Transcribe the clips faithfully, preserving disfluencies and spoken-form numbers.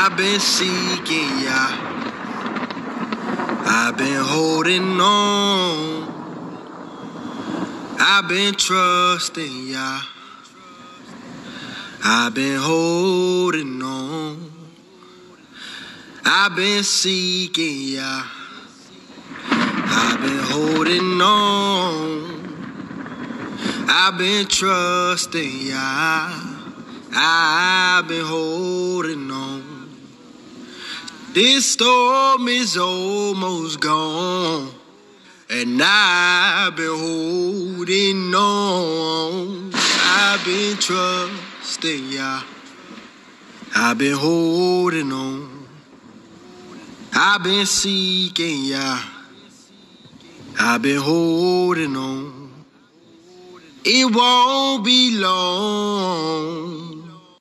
I've been seeking ya. I've been holding on. I've been trusting ya. I've been holding on. I've been seeking ya. I've been holding on. I've been trusting ya. I've been holding on. This storm is almost gone, and I've been holding on. I've been trusting ya. I've been holding on. I've been seeking ya. I've been holding on. It won't be long.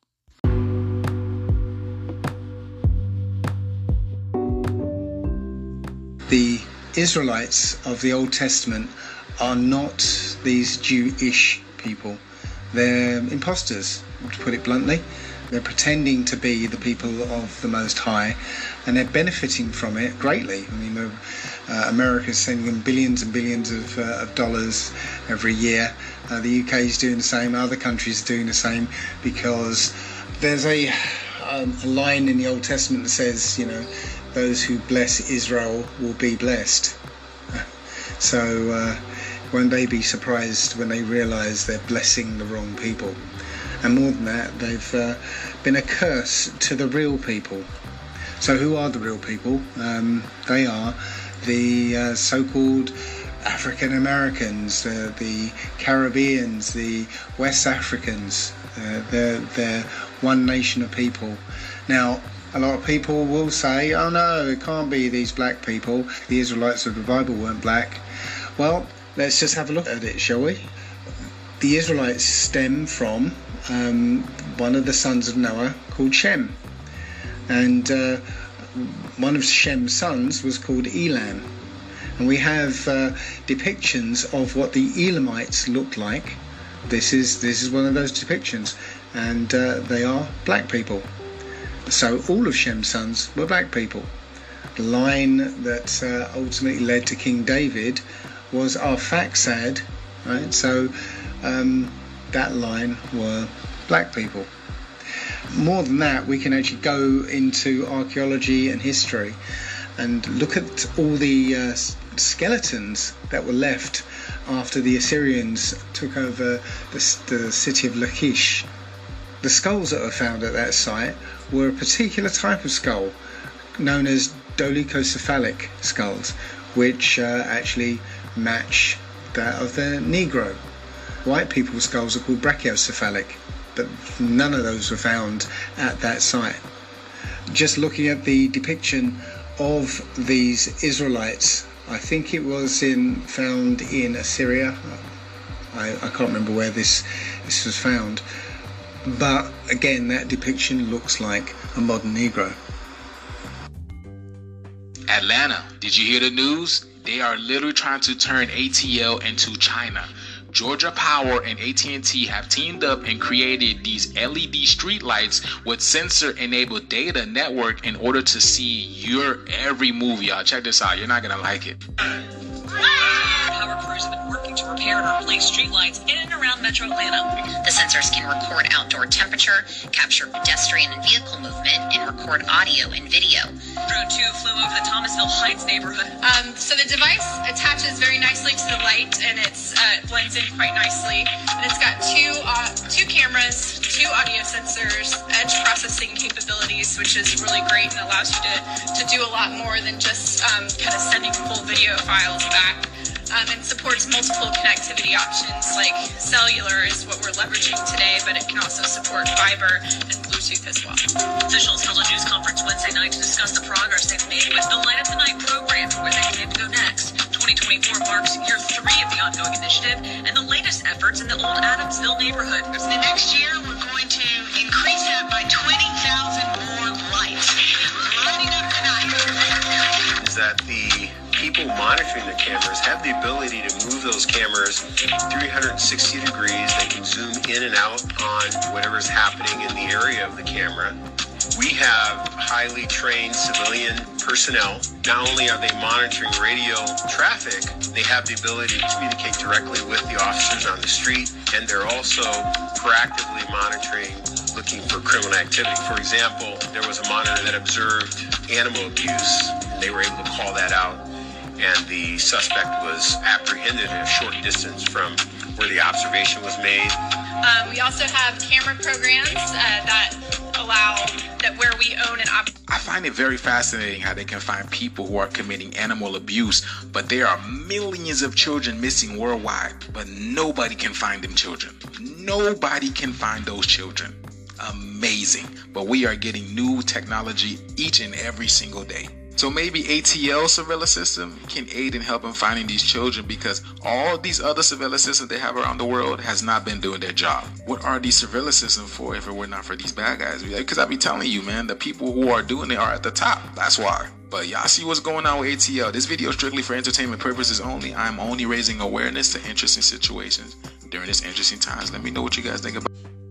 The Israelites of the Old Testament are not these Jewish people. They're imposters, to put it bluntly. They're pretending to be the people of the Most High, and they're benefiting from it greatly. I mean, uh, America's sending them billions and billions of, uh, of dollars every year. Uh, the U K is doing the same. Other countries are doing the same, because there's a, um, a line in the Old Testament that says, you know, those who bless Israel will be blessed. So uh, won't they be surprised when they realise they're blessing the wrong people? And more than that, they've uh, been a curse to the real people. So who are the real people? Um, they are the uh, so-called African Americans, uh, the Caribbeans, the West Africans. Uh, they're, they're one nation of people. Now, a lot of people will say, oh no, it can't be these black people. The Israelites of the Bible weren't black. Well, let's just have a look at it, shall we? The Israelites stem from um, one of the sons of Noah called Shem. And uh, one of Shem's sons was called Elam. And we have uh, depictions of what the Elamites looked like. This is, this is one of those depictions. And uh, they are black people. So all of Shem's sons were black people. The line that uh, ultimately led to King David was Arphaxad, right? So um, that line were black people. More than that, we can actually go into archaeology and history and look at all the uh, skeletons that were left after the Assyrians took over the, the city of Lachish. The skulls that were found at that site were a particular type of skull known as dolichocephalic skulls, which uh, actually match that of the Negro. White people's skulls are called brachiocephalic, but none of those were found at that site. Just looking at the depiction of these Israelites, I think it was in found in Assyria. I, I can't remember where this this was found. But again, that depiction looks like a modern Negro. Atlanta, did you hear the news? They are literally trying to turn A T L into China. Georgia Power and A T and T have teamed up and created these L E D streetlights with sensor-enabled data network in order to see your every move, y'all. Check this out. You're not going to like it. Power crews have been working to repair and replace streetlights in and around Metro Atlanta. The sensors can record outdoor temperature, capture pedestrian and vehicle movement, and record audio and video. Drone two flew over the Thomasville Heights neighborhood. Um, so the device attaches very nicely to the light, and it's uh, blends in quite nicely. And it's got two uh, two cameras, two audio sensors, edge processing capabilities, which is really great and allows you to, to do a lot more than just um, kind of sending full video files back. Um, and supports multiple connectivity options, like cellular is what we're leveraging today, but it can also support fiber and Bluetooth as well. Officials held a news conference Wednesday night to discuss the progress they've made with the Light Up the Night program, where they plan to go next. twenty twenty-four marks year three of the ongoing initiative and the latest efforts in the old Adamsville neighborhood. The next year, we're going to increase that by twenty thousand more lights. Lighting up the night. Is that the people monitoring the cameras have the ability to move those cameras three hundred sixty degrees. They can zoom in and out on whatever's happening in the area of the camera. We have highly trained civilian personnel. Not only are they monitoring radio traffic, they have the ability to communicate directly with the officers on the street, and they're also proactively monitoring, looking for criminal activity. For example, there was a monitor that observed animal abuse, and they were able to call that out, and the suspect was apprehended at a short distance from where the observation was made. Um, we also have camera programs uh, that allow that where we own an op- I find it very fascinating how they can find people who are committing animal abuse, but there are millions of children missing worldwide, but nobody can find them children. Nobody can find those children. Amazing. But we are getting new technology each and every single day. So maybe A T L surveillance system can aid in helping finding these children, because all these other surveillance systems they have around the world has not been doing their job. What are these surveillance systems for if it were not for these bad guys? Because I be telling you, man, the people who are doing it are at the top. That's why. But y'all see what's going on with A T L. This video is strictly for entertainment purposes only. I'm only raising awareness to interesting situations during this interesting times. Let me know what you guys think about.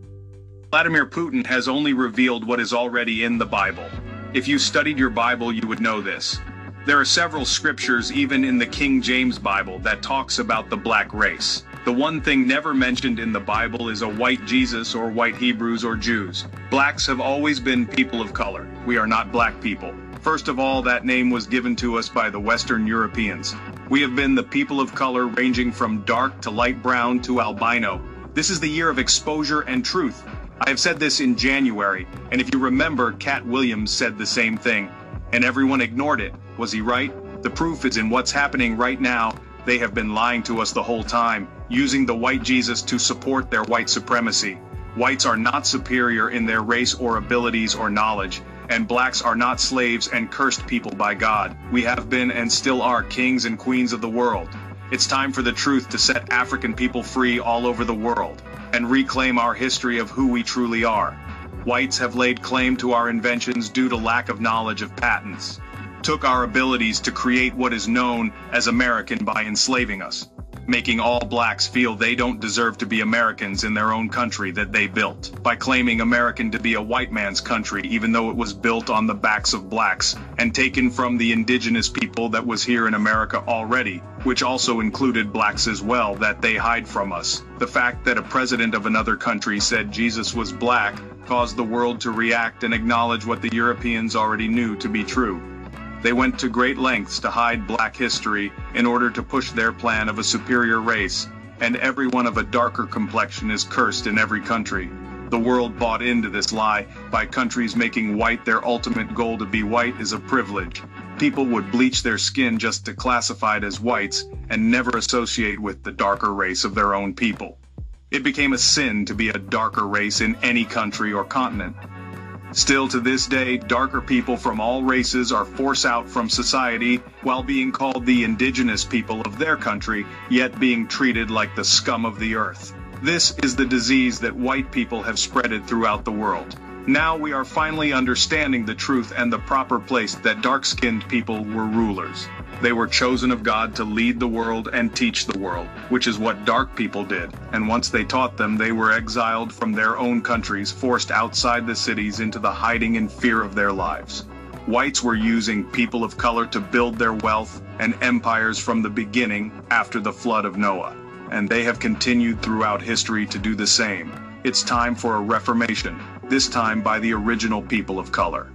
Vladimir Putin has only revealed what is already in the Bible. If you studied your Bible, you would know this. There are several scriptures, even in the King James Bible, that talks about the black race. The one thing never mentioned in the Bible is a white Jesus or white Hebrews or Jews. Blacks have always been people of color. We are not black people. First of all, that name was given to us by the Western Europeans. We have been the people of color, ranging from dark to light brown to albino. This is the year of exposure and truth. I have said this in January, and if you remember, Cat Williams said the same thing, and everyone ignored it. Was he right? The proof is in what's happening right now. They have been lying to us the whole time, using the white Jesus to support their white supremacy. Whites are not superior in their race or abilities or knowledge, and blacks are not slaves and cursed people by God. We have been and still are kings and queens of the world. It's time for the truth to set African people free all over the world and reclaim our history of who we truly are. Whites have laid claim to our inventions due to lack of knowledge of patents, took our abilities to create what is known as American by enslaving us, making all blacks feel they don't deserve to be Americans in their own country that they built, by claiming American to be a white man's country even though it was built on the backs of blacks and taken from the indigenous people that was here in America already, which also included blacks as well, that they hide from us. The fact that a president of another country said Jesus was black caused the world to react and acknowledge what the Europeans already knew to be true. They went to great lengths to hide black history in order to push their plan of a superior race, and everyone of a darker complexion is cursed in every country. The world bought into this lie by countries making white their ultimate goal. To be white is a privilege. People would bleach their skin just to classify it as whites and never associate with the darker race of their own people. It became a sin to be a darker race in any country or continent. Still to this day, darker people from all races are forced out from society while being called the indigenous people of their country, yet being treated like the scum of the earth. This is the disease that white people have spreaded throughout the world. Now we are finally understanding the truth and the proper place that dark-skinned people were rulers. They were chosen of God to lead the world and teach the world, which is what dark people did. And once they taught them, they were exiled from their own countries, forced outside the cities into the hiding and fear of their lives. Whites were using people of color to build their wealth and empires from the beginning after the flood of Noah. And they have continued throughout history to do the same. It's time for a reformation, this time by the original people of color.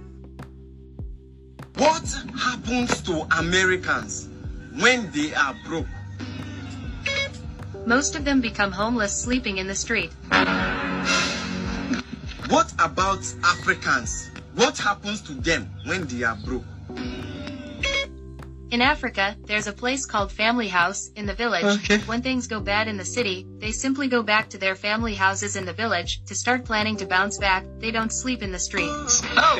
What happens to Americans when they are broke? Most of them become homeless, sleeping in the street. What about Africans? What happens to them when they are broke? In Africa, there's a place called Family House in the village. Okay. When things go bad in the city, they simply go back to their family houses in the village to start planning to bounce back. They don't sleep in the street. Oh!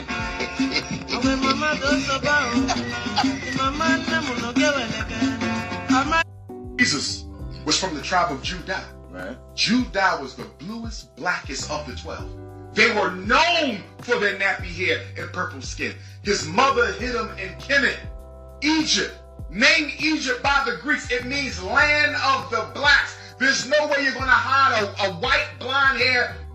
Jesus was from the tribe of Judah. Right. Judah was the bluest, blackest of the twelve. They were known for their nappy hair and purple skin. His mother hid him in Kemet, Egypt. Named Egypt by the Greeks, it means land of the blacks. There's no way you're going to hide a, a white, blonde hair,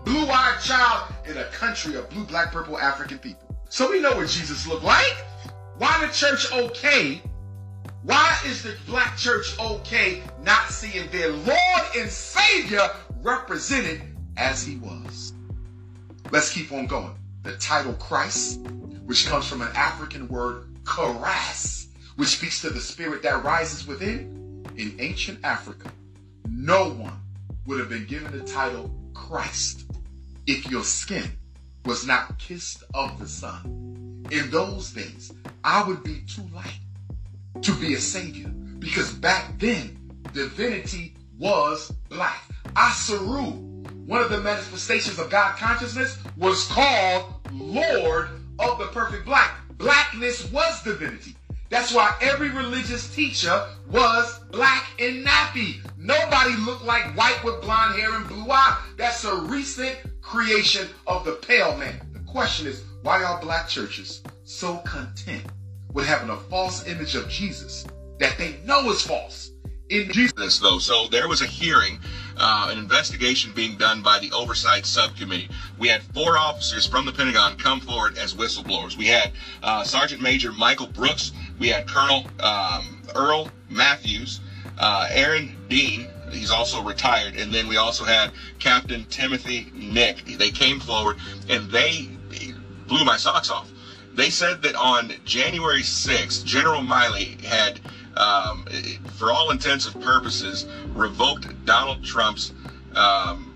blue-eyed child in a country of blue, black, purple African people. So we know what Jesus looked like. Why the church okay? Why is the black church okay not seeing their Lord and Savior represented as he was? Let's keep on going. The title Christ, which comes from an African word, karas, which speaks to the spirit that rises within. In ancient Africa, no one would have been given the title Christ if your skin was not kissed of the sun. In those days, I would be too light to be a savior, because back then, divinity was black. Asaru, one of the manifestations of God consciousness, was called Lord of the perfect black. Blackness was divinity. That's why every religious teacher was black and nappy. Nobody looked like white with blonde hair and blue eyes. That's a recent creation of the pale man. The question is, why are black churches so content with having a false image of Jesus that they know is false? In Jesus, though, so there was a hearing, uh, an investigation being done by the Oversight Subcommittee. We had four officers from the Pentagon come forward as whistleblowers. We had uh, Sergeant Major Michael Brooks. We had Colonel um, Earl Matthews, uh, Aaron Dean. He's also retired. And then we also had Captain Timothy Nick. They came forward and they blew my socks off. They said that on January sixth, General Miley had, um, for all intents and purposes, revoked Donald Trump's um,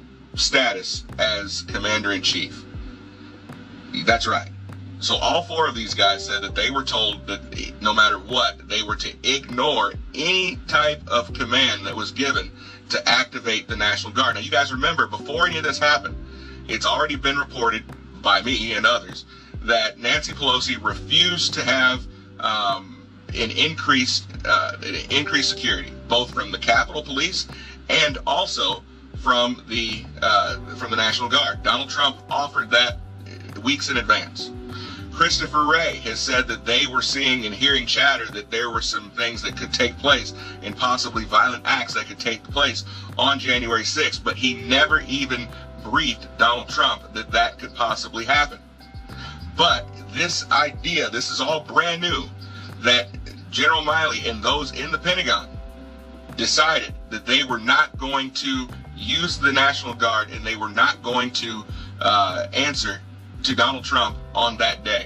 status as Commander-in-Chief. That's right. So all four of these guys said that they were told that no matter what, they were to ignore any type of command that was given to activate the National Guard. Now, you guys remember, before any of this happened, it's already been reported by me and others that Nancy Pelosi refused to have um, an increased, uh, increased security, both from the Capitol Police and also from the uh, from the National Guard. Donald Trump offered that weeks in advance. Christopher Wray has said that they were seeing and hearing chatter that there were some things that could take place and possibly violent acts that could take place on January sixth, but he never even briefed Donald Trump that that could possibly happen. But this idea, this is all brand new, that General Miley and those in the Pentagon decided that they were not going to use the National Guard and they were not going to uh, answer to Donald Trump on that day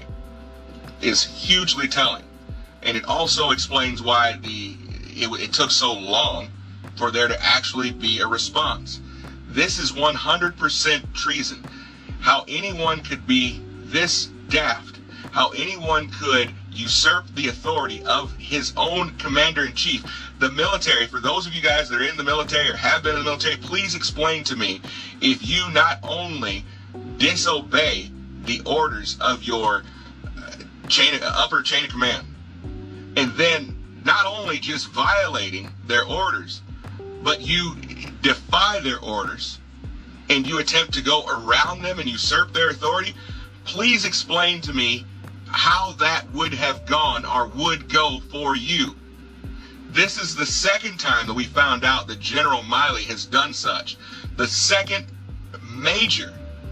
is hugely telling. And it also explains why the it, it took so long for there to actually be a response. This is one hundred percent treason. How anyone could be this daft, how anyone could usurp the authority of his own commander-in-chief. The military, for those of you guys that are in the military or have been in the military, please explain to me if you not only disobey the orders of your uh, chain of, uh, upper chain of command, and then not only just violating their orders, but you defy their orders and you attempt to go around them and usurp their authority. Please explain to me how that would have gone or would go for you. This is the second time that we found out that General Miley has done such. The second major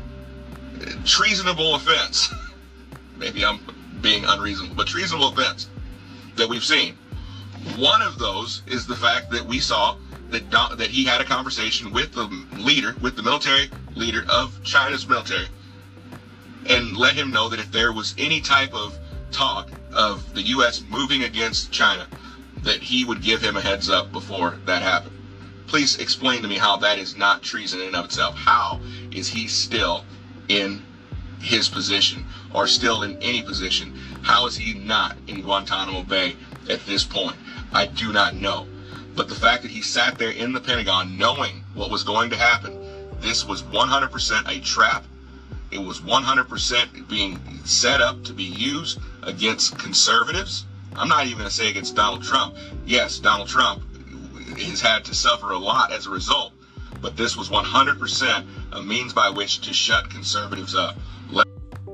treasonable offense, maybe I'm being unreasonable, but treasonable offense that we've seen. One of those is the fact that we saw that Don, that he had a conversation with the leader, with the military leader of China's military, and let him know that if there was any type of talk of the U S moving against China, that he would give him a heads up before that happened. Please explain to me how that is not treason in and of itself. How is he still in his position, or still in any position? How is he not in Guantanamo Bay at this point? I do not know. But the fact that he sat there in the Pentagon knowing what was going to happen, this was one hundred percent a trap. It was one hundred percent being set up to be used against conservatives. I'm not even going to say against Donald Trump. Yes, Donald Trump has had to suffer a lot as a result, but this was one hundred percent a means by which to shut conservatives up. Let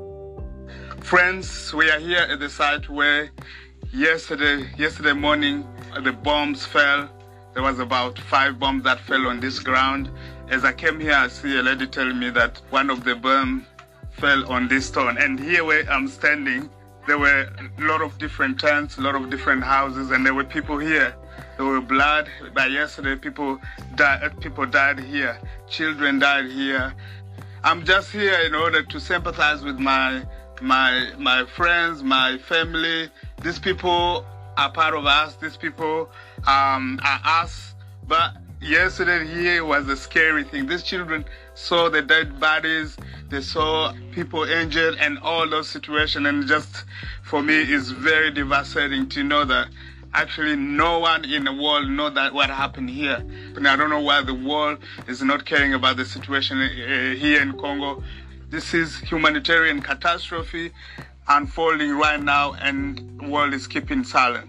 Friends, we are here at the site where yesterday, yesterday morning, the bombs fell. There was about five bombs that fell on this ground, As I came here, I see a lady telling me that one of the bomb fell on this stone. And here where I'm standing, there were a lot of different tents, a lot of different houses, and there were people here. There were blood. By yesterday, people died, people died here. Children died here. I'm just here in order to sympathize with my, my, my friends, my family. These people are part of us. These people um, are us. But yesterday here was a scary thing. These children saw the dead bodies. They saw people injured and all those situations. And just for me, it's very devastating to know that actually no one in the world knows that what happened here. And I don't know why the world is not caring about the situation uh, here in Congo. This is humanitarian catastrophe unfolding right now, and the world is keeping silent.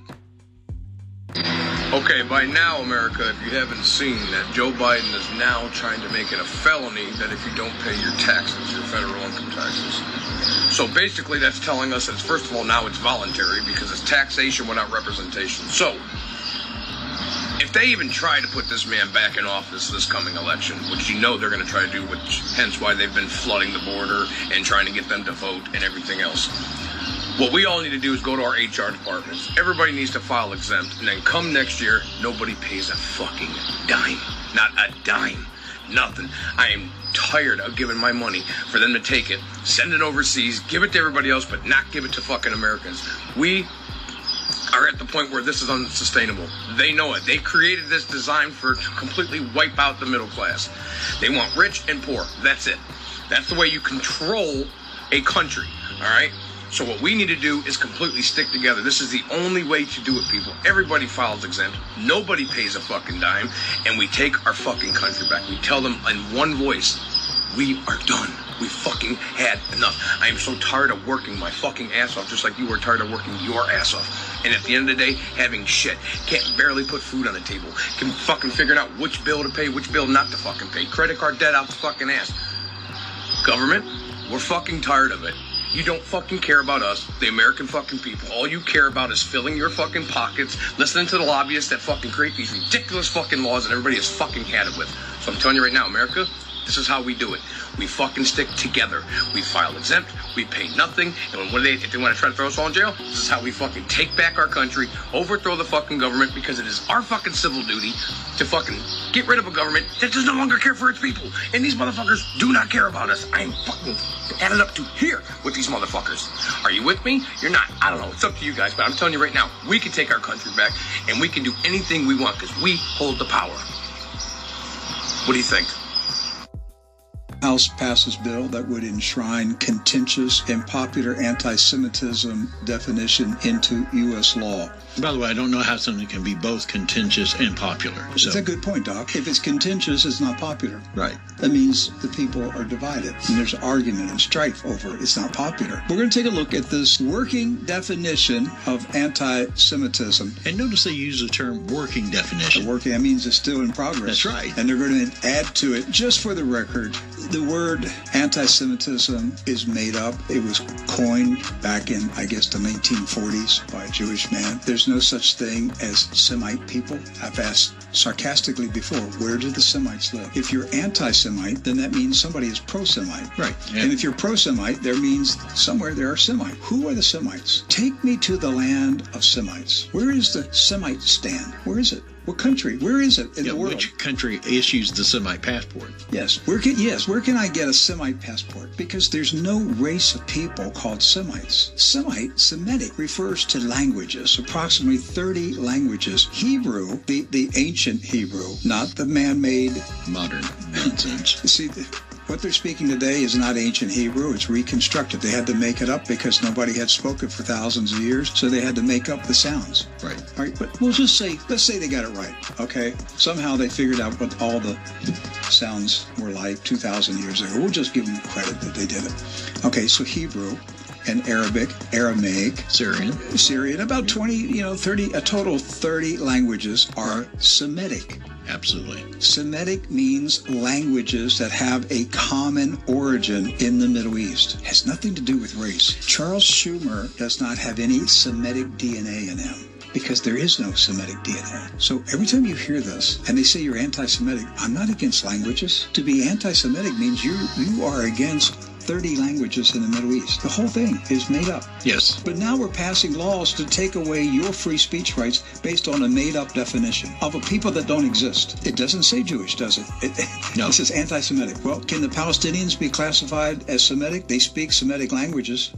Okay, by now, America, if you haven't seen that, Joe Biden is now trying to make it a felony that if you don't pay your taxes, your federal income taxes. So basically that's telling us that, first of all, now it's voluntary because it's taxation without representation. So if they even try to put this man back in office this coming election, which you know they're going to try to do, which hence why they've been flooding the border and trying to get them to vote and everything else, what we all need to do is go to our H R departments. Everybody needs to file exempt, and then come next year, nobody pays a fucking dime. Not a dime. Nothing. I am tired of giving my money for them to take it, send it overseas, give it to everybody else, but not give it to fucking Americans. We are at the point where this is unsustainable. They know it. They created this design for to completely wipe out the middle class. They want rich and poor. That's it. That's the way you control a country. All right? So what we need to do is completely stick together. This is the only way to do it, people. Everybody files exempt. Nobody pays a fucking dime. And we take our fucking country back. We tell them in one voice, we are done. We fucking had enough. I am so tired of working my fucking ass off, just like you were tired of working your ass off. And at the end of the day, having shit. Can't barely put food on the table. Can fucking figure out which bill to pay, which bill not to fucking pay. Credit card debt out the fucking ass. Government, we're fucking tired of it. You don't fucking care about us, the American fucking people. All you care about is filling your fucking pockets, listening to the lobbyists that fucking create these ridiculous fucking laws that everybody has fucking had it with. So I'm telling you right now, America, this is how we do it. We fucking stick together. We file exempt, we pay nothing, and when they, if they want to try to throw us all in jail, this is how we fucking take back our country, overthrow the fucking government, because it is our fucking civil duty to fucking get rid of a government that does no longer care for its people. And these motherfuckers do not care about us. I'm fucking added up to here with these motherfuckers. Are you with me? You're not. I don't know. It's up to you guys, but I'm telling you right now, we can take our country back, and we can do anything we want, because we hold the power. What do you think? House passes bill that would enshrine contentious and popular anti-Semitism definition into U S law. By the way, I don't know how something can be both contentious and popular. So. It's a good point, Doc. If it's contentious, it's not popular. Right. That means the people are divided, and there's argument and strife over it. It's not popular. We're going to take a look at this working definition of anti-Semitism. And notice they use the term working definition. The working, that means it's still in progress. That's right. And they're going to add to it, just for the record, the word anti-Semitism is made up. It was coined back in, I guess, the nineteen forties by a Jewish man. There's no such thing as Semite people. I've asked sarcastically before, where do the Semites live? If you're anti-Semite, then that means somebody is pro-Semite. Right. Yeah. And if you're pro-Semite, there means somewhere there are Semites. Who are the Semites? Take me to the land of Semites. Where is the Semite stand? Where is it? What country? Where is it in yeah, the world? Which country issues the Semite passport? Yes. Where can yes, where can I get a Semite passport? Because there's no race of people called Semites. Semite, Semitic, refers to languages, approximately thirty languages. Hebrew, the, the ancient Hebrew, not the man-made modern nonsense. See, the, what they're speaking today is not ancient Hebrew, it's reconstructed. They had to make it up because nobody had spoken for thousands of years, so they had to make up the sounds. Right. All right, but we'll just say, let's say they got it right, okay? Somehow they figured out what all the sounds were like two thousand years ago. We'll just give them credit that they did it. Okay, so Hebrew and Arabic, Aramaic, Syrian, Syrian, about twenty, you know, thirty, a total of thirty languages are Semitic. Absolutely. Semitic means languages that have a common origin in the Middle East. It has nothing to do with race. Charles Schumer does not have any Semitic D N A in him. because there is no Semitic D N A. So every time you hear this and they say you're anti-Semitic, I'm not against languages. To be anti-Semitic means you you are against thirty languages in the Middle East. The whole thing is made up. Yes. But now we're passing laws to take away your free speech rights based on a made-up definition of a people that don't exist. It doesn't say Jewish, does it? it no. This is anti-Semitic. Well, can the Palestinians be classified as Semitic? They speak Semitic languages.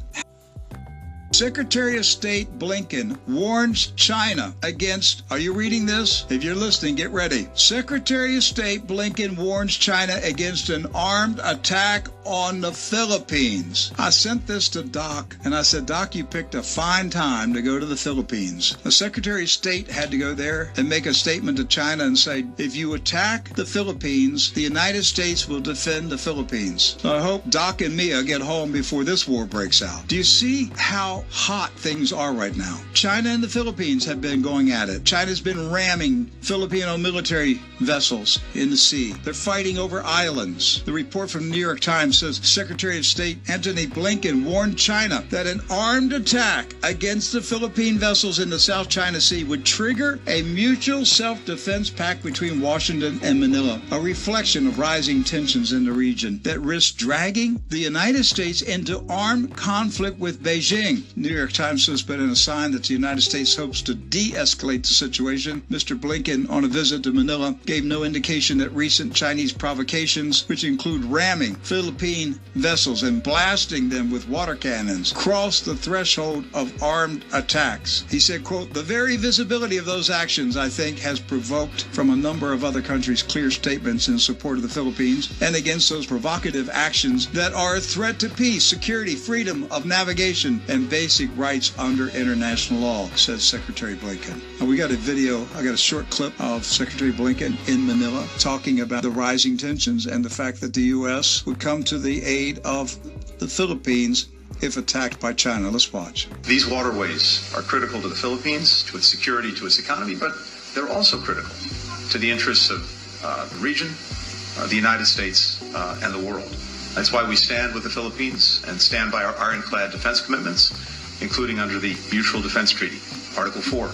Secretary of State Blinken warns China against, are you reading this? If you're listening, get ready. Secretary of State Blinken warns China against an armed attack on the Philippines. I sent this to Doc, and I said, Doc, you picked a fine time to go to the Philippines. The Secretary of State had to go there and make a statement to China and say, if you attack the Philippines, the United States will defend the Philippines. So I hope Doc and Mia get home before this war breaks out. Do you see how hot things are right now? China and the Philippines have been going at it. China's been ramming Filipino military vessels in the sea. They're fighting over islands. The report from the New York Times says Secretary of State Antony Blinken warned China that an armed attack against the Philippine vessels in the South China Sea would trigger a mutual self-defense pact between Washington and Manila, a reflection of rising tensions in the region that risk dragging the United States into armed conflict with Beijing. New York Times says, but in a sign that the United States hopes to de-escalate the situation, Mister Blinken, on a visit to Manila, gave no indication that recent Chinese provocations, which include ramming Philippine vessels and blasting them with water cannons, crossed the threshold of armed attacks. He said, quote, the very visibility of those actions, I think, has provoked from a number of other countries clear statements in support of the Philippines and against those provocative actions that are a threat to peace, security, freedom of navigation, and basic rights under international law, says Secretary Blinken. Now, we got a video, I got a short clip of Secretary Blinken in Manila talking about the rising tensions and the fact that the U S would come to the aid of the Philippines if attacked by China. Let's watch. These waterways are critical to the Philippines, to its security, to its economy, but they're also critical to the interests of uh, the region, uh, the United States, uh, and the world. That's why we stand with the Philippines and stand by our ironclad defense commitments, including under the Mutual Defense Treaty. Article four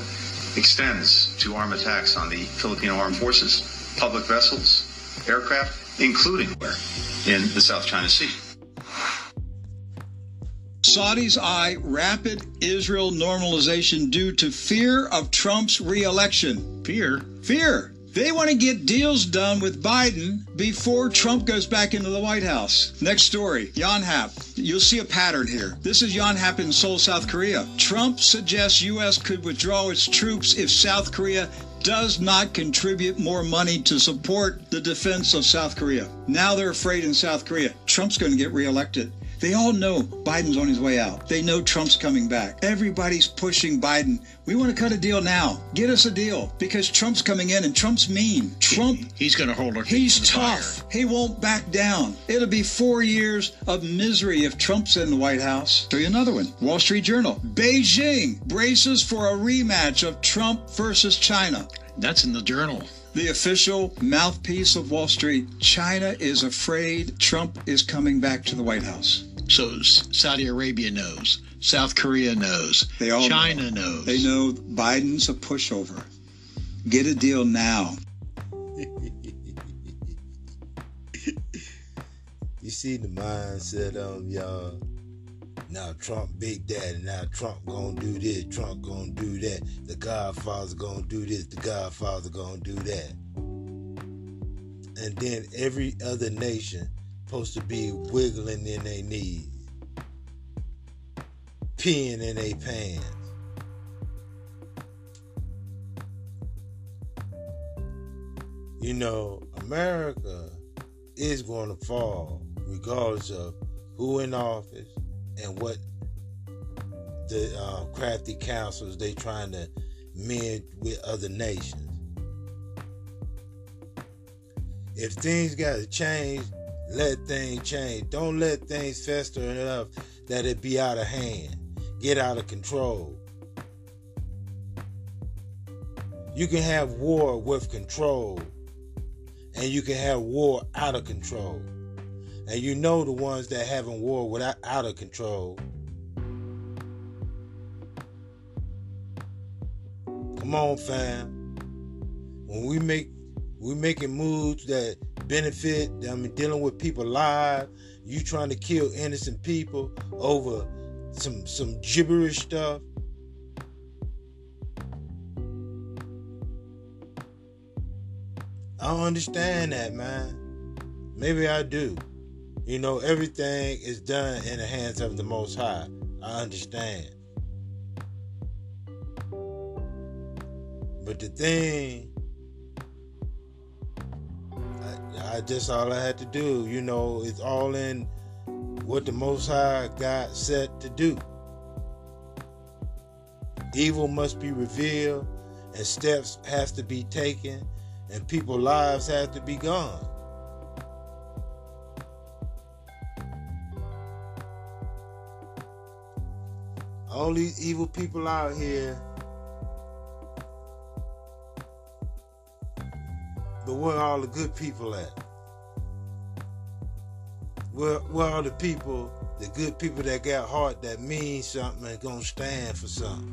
extends to armed attacks on the Filipino armed forces, public vessels, aircraft, including where in the South China Sea. Saudis eye rapid Israel normalization due to fear of Trump's re-election. Fear? Fear. They want to get deals done with Biden before Trump goes back into the White House. Next story, Yonhap. You'll see a pattern here. This is Yonhap in Seoul, South Korea. Trump suggests U S could withdraw its troops if South Korea does not contribute more money to support the defense of South Korea. Now they're afraid in South Korea. Trump's going to get reelected. They all know Biden's on his way out. They know Trump's coming back. Everybody's pushing Biden. We want to cut a deal now. Get us a deal because Trump's coming in and Trump's mean. Trump, he's going to hold our He's feet to the tough. fire. He won't back down. It'll be four years of misery if Trump's in the White House. Show you another one. Wall Street Journal. Beijing braces for a rematch of Trump versus China. That's in the Journal. The official mouthpiece of Wall Street. China is afraid Trump is coming back to the White House. So Saudi Arabia knows. South Korea knows. They all China know. knows. They know Biden's a pushover. Get a deal now. You see the mindset of y'all. Now Trump big daddy. Now Trump gonna do this. Trump gonna do that. The Godfather gonna do this. The Godfather gonna do that. And then every other nation supposed to be wiggling in their knees, peeing in their pants. You know, America is going to fall regardless of who in office and what the uh, crafty councils they trying to mend with other nations. If things got to change, let things change. Don't let things fester enough that it be out of hand, get out of control. You can have war with control, and you can have war out of control. And you know the ones that having war without out of control. Come on, fam. When we make we making moves that benefit, I mean, dealing with people live, you trying to kill innocent people over some some gibberish stuff. I don't understand that, man. Maybe I do. You know, everything is done in the hands of the Most High. I understand. But the thing, I, I just all I had to do, you know, it's all in what the Most High got set to do. Evil must be revealed, and steps have to be taken, and people's lives have to be gone. All these evil people out here, but where are all the good people at? Where, where are the people, the good people that got heart that mean something and gonna stand for something?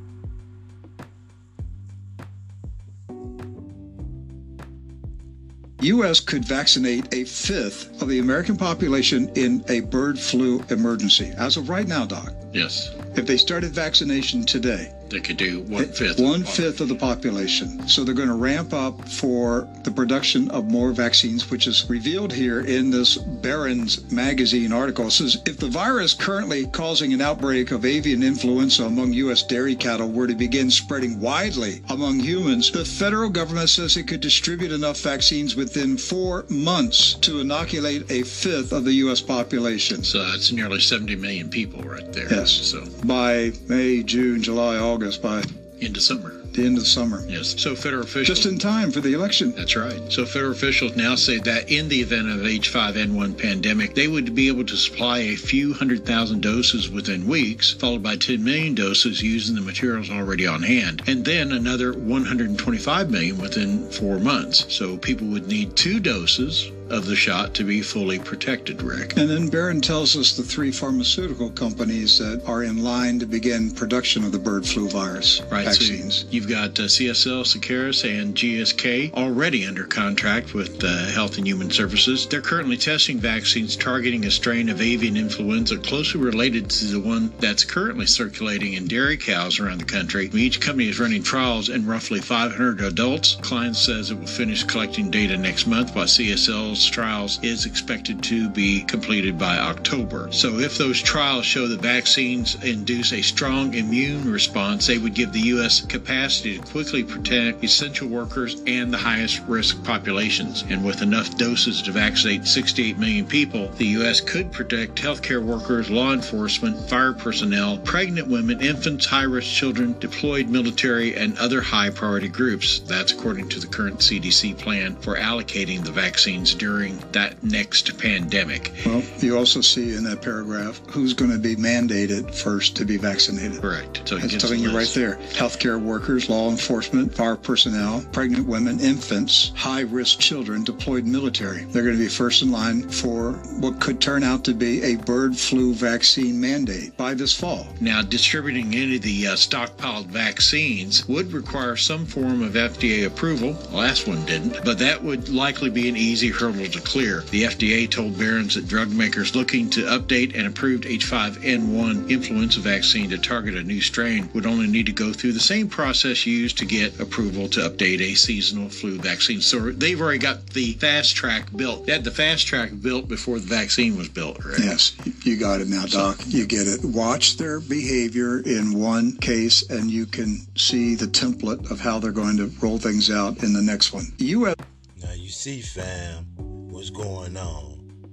U S could vaccinate a fifth of the American population in a bird flu emergency. As of right now, Doc. Yes. If they started vaccination today, they could do one-fifth. One-fifth of the population. So they're going to ramp up for the production of more vaccines, which is revealed here in this Barron's magazine article. It says, if the virus currently causing an outbreak of avian influenza among U S dairy cattle were to begin spreading widely among humans, the federal government says it could distribute enough vaccines within four months to inoculate a fifth of the U S population. So that's nearly seventy million people right there. Yes. So by May, June, July, August, by into summer. The end of summer. Yes. So federal officials... Just in time for the election. That's right. So federal officials now say that in the event of H five N one pandemic, they would be able to supply a few hundred thousand doses within weeks, followed by ten million doses using the materials already on hand, and then another one hundred twenty-five million within four months. So people would need two doses of the shot to be fully protected, Rick. And then Barron tells us the three pharmaceutical companies that are in line to begin production of the bird flu virus right, vaccines. So you've got uh, C S L, Seqirus, and G S K already under contract with uh, Health and Human Services. They're currently testing vaccines targeting a strain of avian influenza closely related to the one that's currently circulating in dairy cows around the country. Each company is running trials in roughly five hundred adults. Klein says it will finish collecting data next month, while C S L's trials is expected to be completed by October. So if those trials show that vaccines induce a strong immune response, they would give the U S capacity to quickly protect essential workers and the highest risk populations. And with enough doses to vaccinate sixty-eight million people, the U S could protect healthcare workers, law enforcement, fire personnel, pregnant women, infants, high-risk children, deployed military, and other high-priority groups. That's according to the current C D C plan for allocating the vaccines during that next pandemic. Well, you also see in that paragraph who's going to be mandated first to be vaccinated. Correct. So it's telling you right there. Healthcare workers, law enforcement, fire personnel, pregnant women, infants, high-risk children, deployed military. They're going to be first in line for what could turn out to be a bird flu vaccine mandate by this fall. Now, distributing any of the uh, stockpiled vaccines would require some form of F D A approval. The last one didn't, but that would likely be an easy hurdle to clear. The F D A told Barron's that drug makers looking to update an approved H five N one influenza vaccine to target a new strain would only need to go through the same process used to get approval to update a seasonal flu vaccine. So they've already got the fast track built. They had the fast track built before the vaccine was built, right? Yes, you got it now, Doc. You get it. Watch their behavior in one case, and you can see the template of how they're going to roll things out in the next one. U S Now you see, fam, what's going on.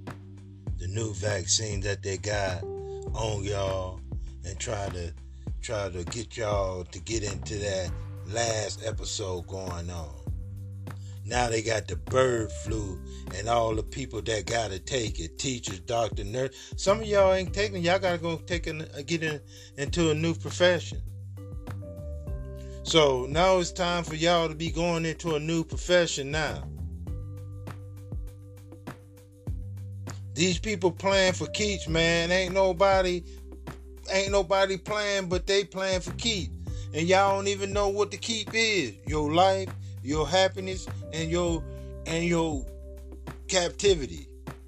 The new vaccine that they got on y'all, and try to try to get y'all to get into that last episode going on. Now they got the bird flu and all the people that gotta take it. Teachers, doctors, nurse. Some of y'all ain't taking. Y'all gotta go take a, get in, into a new profession. So now it's time for y'all to be going into a new profession now. These people playing for keeps, man. Ain't nobody, ain't nobody playing, but they playing for keeps. and y'all don't even know what the keep is. Your life, your happiness, and your and your captivity.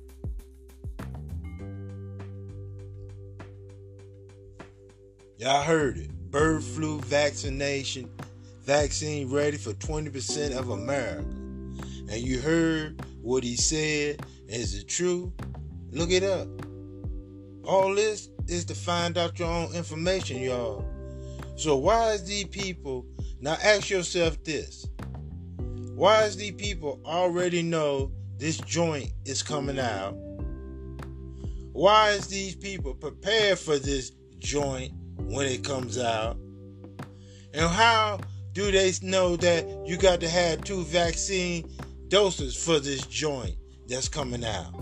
Y'all heard it. Bird flu vaccination, vaccine ready for twenty percent of America. And you heard what he said. Is it true? Look it up. All this is to find out your own information, y'all. So why is these people, now ask yourself this. Why is these people already know this joint is coming out? Why is these people prepared for this joint when it comes out? And how do they know that you got to have two vaccine doses for this joint that's coming out?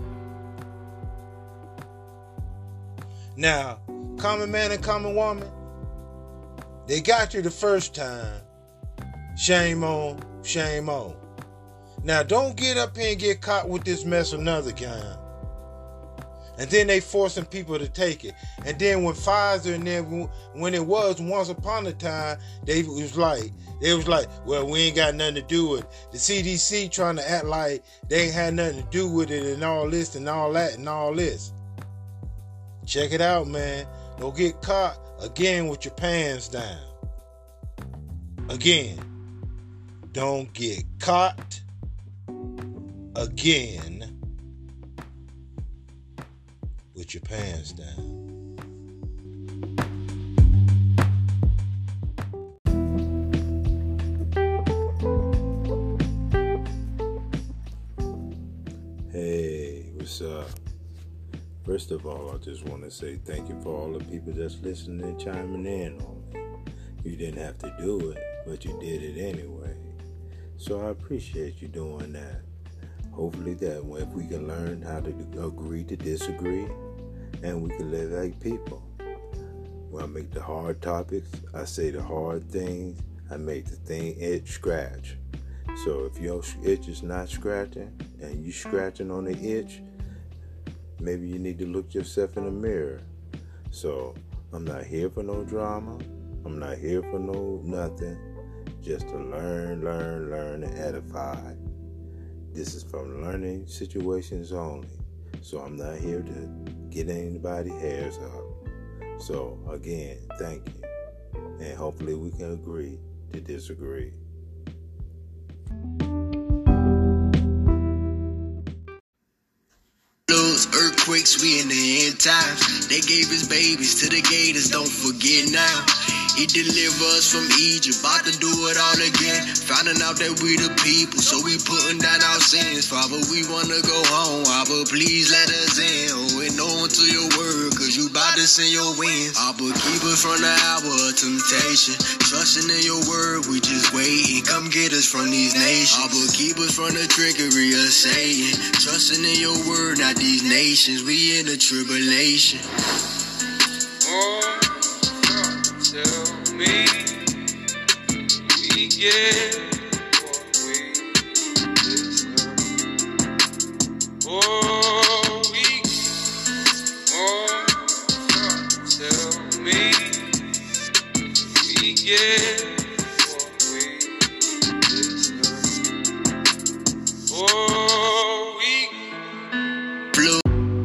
Now, common man and common woman, they got you the first time. Shame on, shame on. Now, don't get up here and get caught with this mess another time. And then they forcing people to take it. And then when Pfizer and then when it was once upon a time, they was like, they was like, well, we ain't got nothing to do with it. The C D C trying to act like they ain't had nothing to do with it and all this and all that and all this. Check it out, man. Don't get caught again with your pants down. Again, don't get caught again with your pants down. Hey, what's up? First of all, I just want to say thank you for all the people that's listening and chiming in on me. You didn't have to do it, but you did it anyway. So I appreciate you doing that. Hopefully that if we can learn how to agree to disagree, and we can live like people. When I make the hard topics, I say the hard things, I make the thing itch scratch. So if your itch is not scratching, and you scratching on the itch, maybe you need to look yourself in the mirror. So I'm not here for no drama. I'm not here for no nothing. Just to learn, learn, learn, and edify. This is from learning situations only. So I'm not here to get anybody's hairs up. So again, thank you. And hopefully we can agree to disagree. Earthquakes, we in the end times. They gave his babies to the gators, don't forget now. He delivered us from Egypt, about to do it all again. Finding out that we the people, so we putting down our sins. Father, we wanna go home, Abba, please let us in. Oh, and no unto your word, cause you about to send your winds. Abba, keep us from the hour of temptation. Trusting in your word, we just waiting. Come get us from these nations. Abba, keep us from the trickery of Satan. Trusting in your word, not these nations. We in the tribulation. Oh, tell me we get what we deserve. Oh, we, oh, tell me we get what we deserve. Oh, we blue.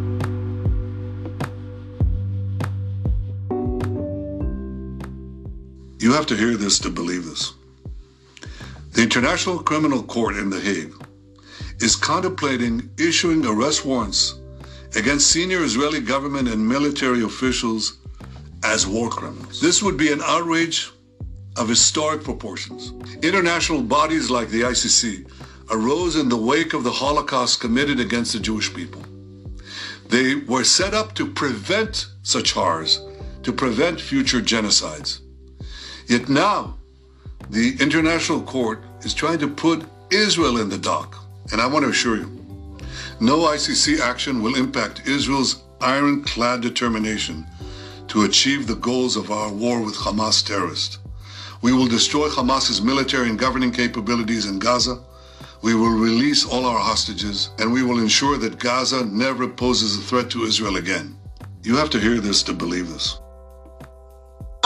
You have to hear this to believe this. The International Criminal Court in The Hague is contemplating issuing arrest warrants against senior Israeli government and military officials as war criminals. This would be an outrage of historic proportions. International bodies like the I C C arose in the wake of the Holocaust committed against the Jewish people. They were set up to prevent such horrors, to prevent future genocides. Yet now, the International Court is trying to put Israel in the dock. And I want to assure you, no I C C action will impact Israel's ironclad determination to achieve the goals of our war with Hamas terrorists. We will destroy Hamas's military and governing capabilities in Gaza. We will release all our hostages, and we will ensure that Gaza never poses a threat to Israel again. You have to hear this to believe this.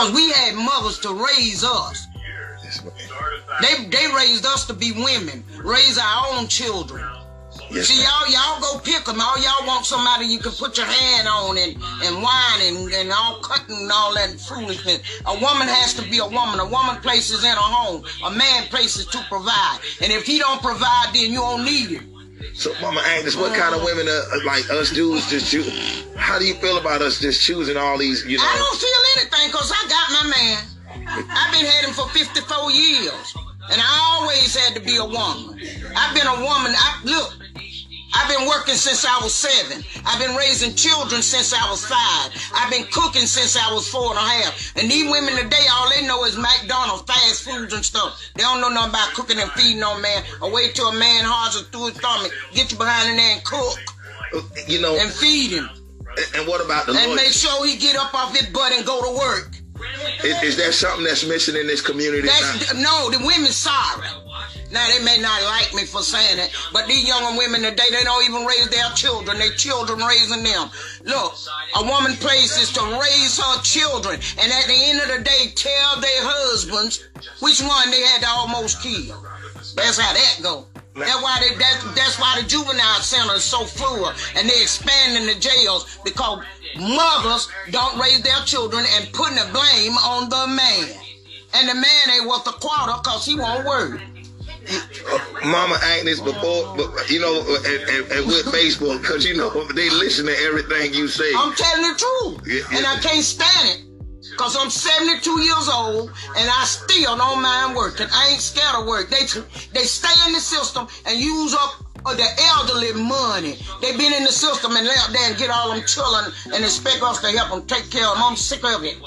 Because we had mothers to raise us. They they raised us to be women, raise our own children. Yes, See, y'all y'all go pick them. All y'all want somebody you can put your hand on and, and whine and, and all cutting and all that foolishness. A woman has to be a woman. A woman places in her home. A man places to provide. And if he don't provide, then you don't need him. So, Mama Agnes, what kind of women are like us dudes just choose? How do you feel about us just choosing all these, you know? I don't feel anything because I got my man. I've been had him for fifty-four years. And I always had to be a woman. I've been a woman. I, look, I've been working since I was seven. I've been raising children since I was five. I've been cooking since I was four and a half. And these women today, all they know is McDonald's, fast foods and stuff. They don't know nothing about cooking and feeding no man. Or wait till a man hard through his stomach, get you behind in there and cook. You know, and feed him. And what about the And lawyers? make sure he get up off his butt and go to work. Is, is there something that's missing in this community That's, now? no, the women sorry. Now, they may not like me for saying it, but these younger women today, they don't even raise their children. Their children raising them. Look, a woman places to raise her children, and at the end of the day, tell their husbands which one they had to almost kill. That's how that go. That's why they, that, that's why the juvenile center is so full, and they're expanding the jails because mothers don't raise their children and putting the blame on the man. And the man ain't worth a quarter because he won't work. Uh, Mama Agnes, before, but, you know, and, and, and with Facebook, because, you know, they listen to everything you say. I'm telling the truth. Yeah, and yeah. I can't stand it. Because I'm seventy-two years old, and I still don't mind working. I ain't scared of work. They they stay in the system and use up uh, the elderly money. They been in the system and lay out there and get all them children and expect us to help them take care of them. I'm sick of it.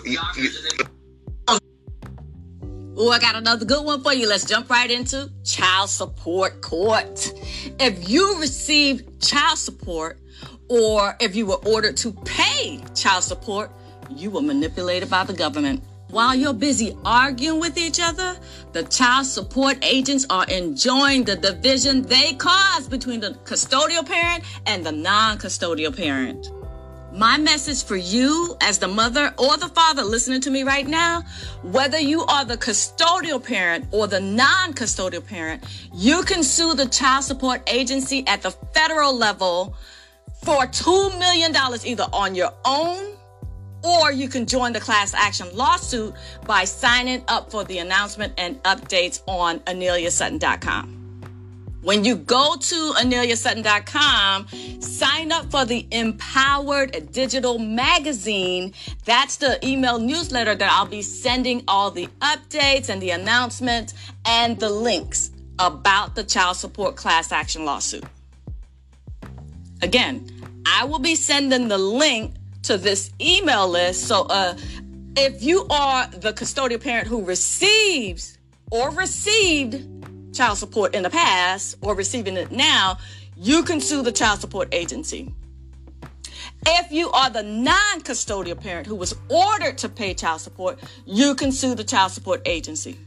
Oh, I got another good one for you. Let's jump right into child support court. If you received child support, or if you were ordered to pay child support, you were manipulated by the government. While you're busy arguing with each other, the child support agents are enjoying the division they caused between the custodial parent and the non-custodial parent. My message for you as the mother or the father listening to me right now, whether you are the custodial parent or the non-custodial parent, you can sue the child support agency at the federal level for two million dollars either on your own, or you can join the class action lawsuit by signing up for the announcement and updates on Anelia Sutton dot com. When you go to Anelia Sutton dot com, sign up for the Empowered Digital Magazine. That's the email newsletter that I'll be sending all the updates and the announcements and the links about the child support class action lawsuit. Again, I will be sending the link to this email list. So uh, if you are the custodial parent who receives or received child support in the past or receiving it now, you can sue the child support agency. If you are the non-custodial parent who was ordered to pay child support, you can sue the child support agency.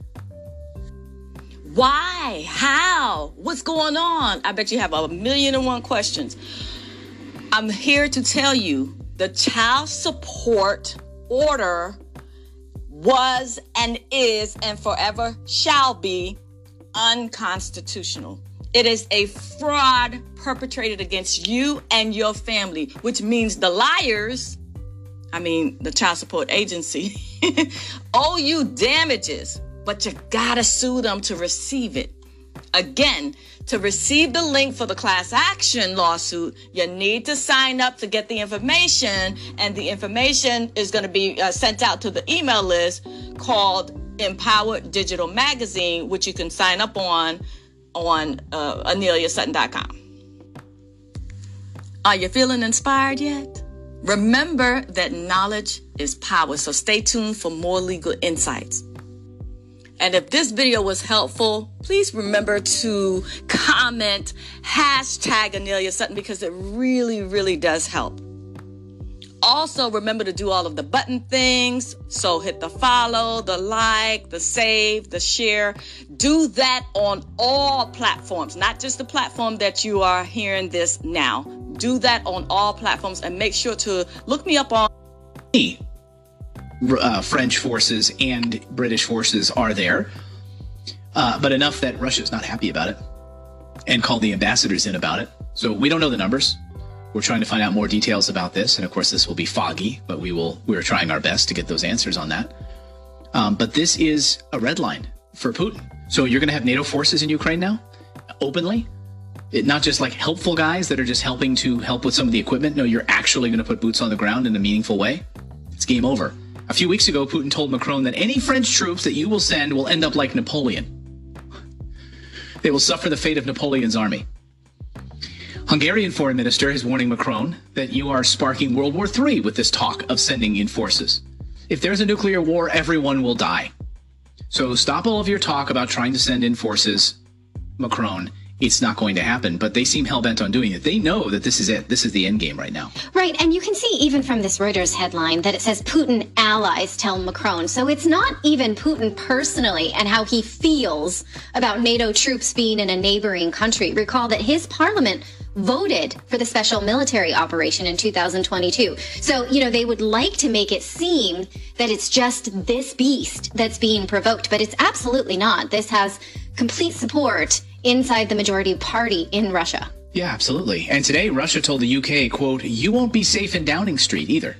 Why? How? What's going on? I bet you have a million and one questions. I'm here to tell you the child support order was and is and forever shall be unconstitutional. It is a fraud perpetrated against you and your family, which means the liars, I mean the child support agency, owe you damages, but you gotta sue them to receive it. Again, to receive the link for the class action lawsuit, you need to sign up to get the information, and the information is going to be uh, sent out to the email list called Empowered Digital Magazine, which you can sign up on on uh, Anelia Sutton dot com. Are you feeling inspired yet? Remember that knowledge is power, so stay tuned for more legal insights. And if this video was helpful, please remember to comment hashtag Anelia Sutton, because it really, really does help. Also, remember to do all of the button things. So hit the follow, the like, the save, the share. Do that on all platforms, not just the platform that you are hearing this now. Do that on all platforms, and make sure to look me up on uh, French forces and British forces are there, uh, but enough that Russia's not happy about it and called the ambassadors in about it. So we don't know the numbers. We're trying to find out more details about this, and of course this will be foggy, but we will we're trying our best to get those answers on that. Um, but this is a red line for Putin. So you're going to have NATO forces in Ukraine now, openly. It, not just like helpful guys that are just helping to help with some of the equipment. No, you're actually going to put boots on the ground in a meaningful way. It's game over. A few weeks ago, Putin told Macron that any French troops that you will send will end up like Napoleon. They will suffer the fate of Napoleon's army. Hungarian foreign minister is warning Macron that you are sparking World War Three with this talk of sending in forces. If there's a nuclear war, everyone will die. So stop all of your talk about trying to send in forces, Macron. It's not going to happen, but they seem hell-bent on doing it. They know that this is it. This is the end game right now. Right, and you can see even from this Reuters headline that it says Putin allies tell Macron. So it's not even Putin personally and how he feels about NATO troops being in a neighboring country. Recall that his parliament voted for the special military operation in two thousand twenty-two. So, you know, they would like to make it seem that it's just this beast that's being provoked, but it's absolutely not. This has complete support inside the majority party in Russia. Yeah, absolutely. And today, Russia told the U K, quote, you won't be safe in Downing Street either.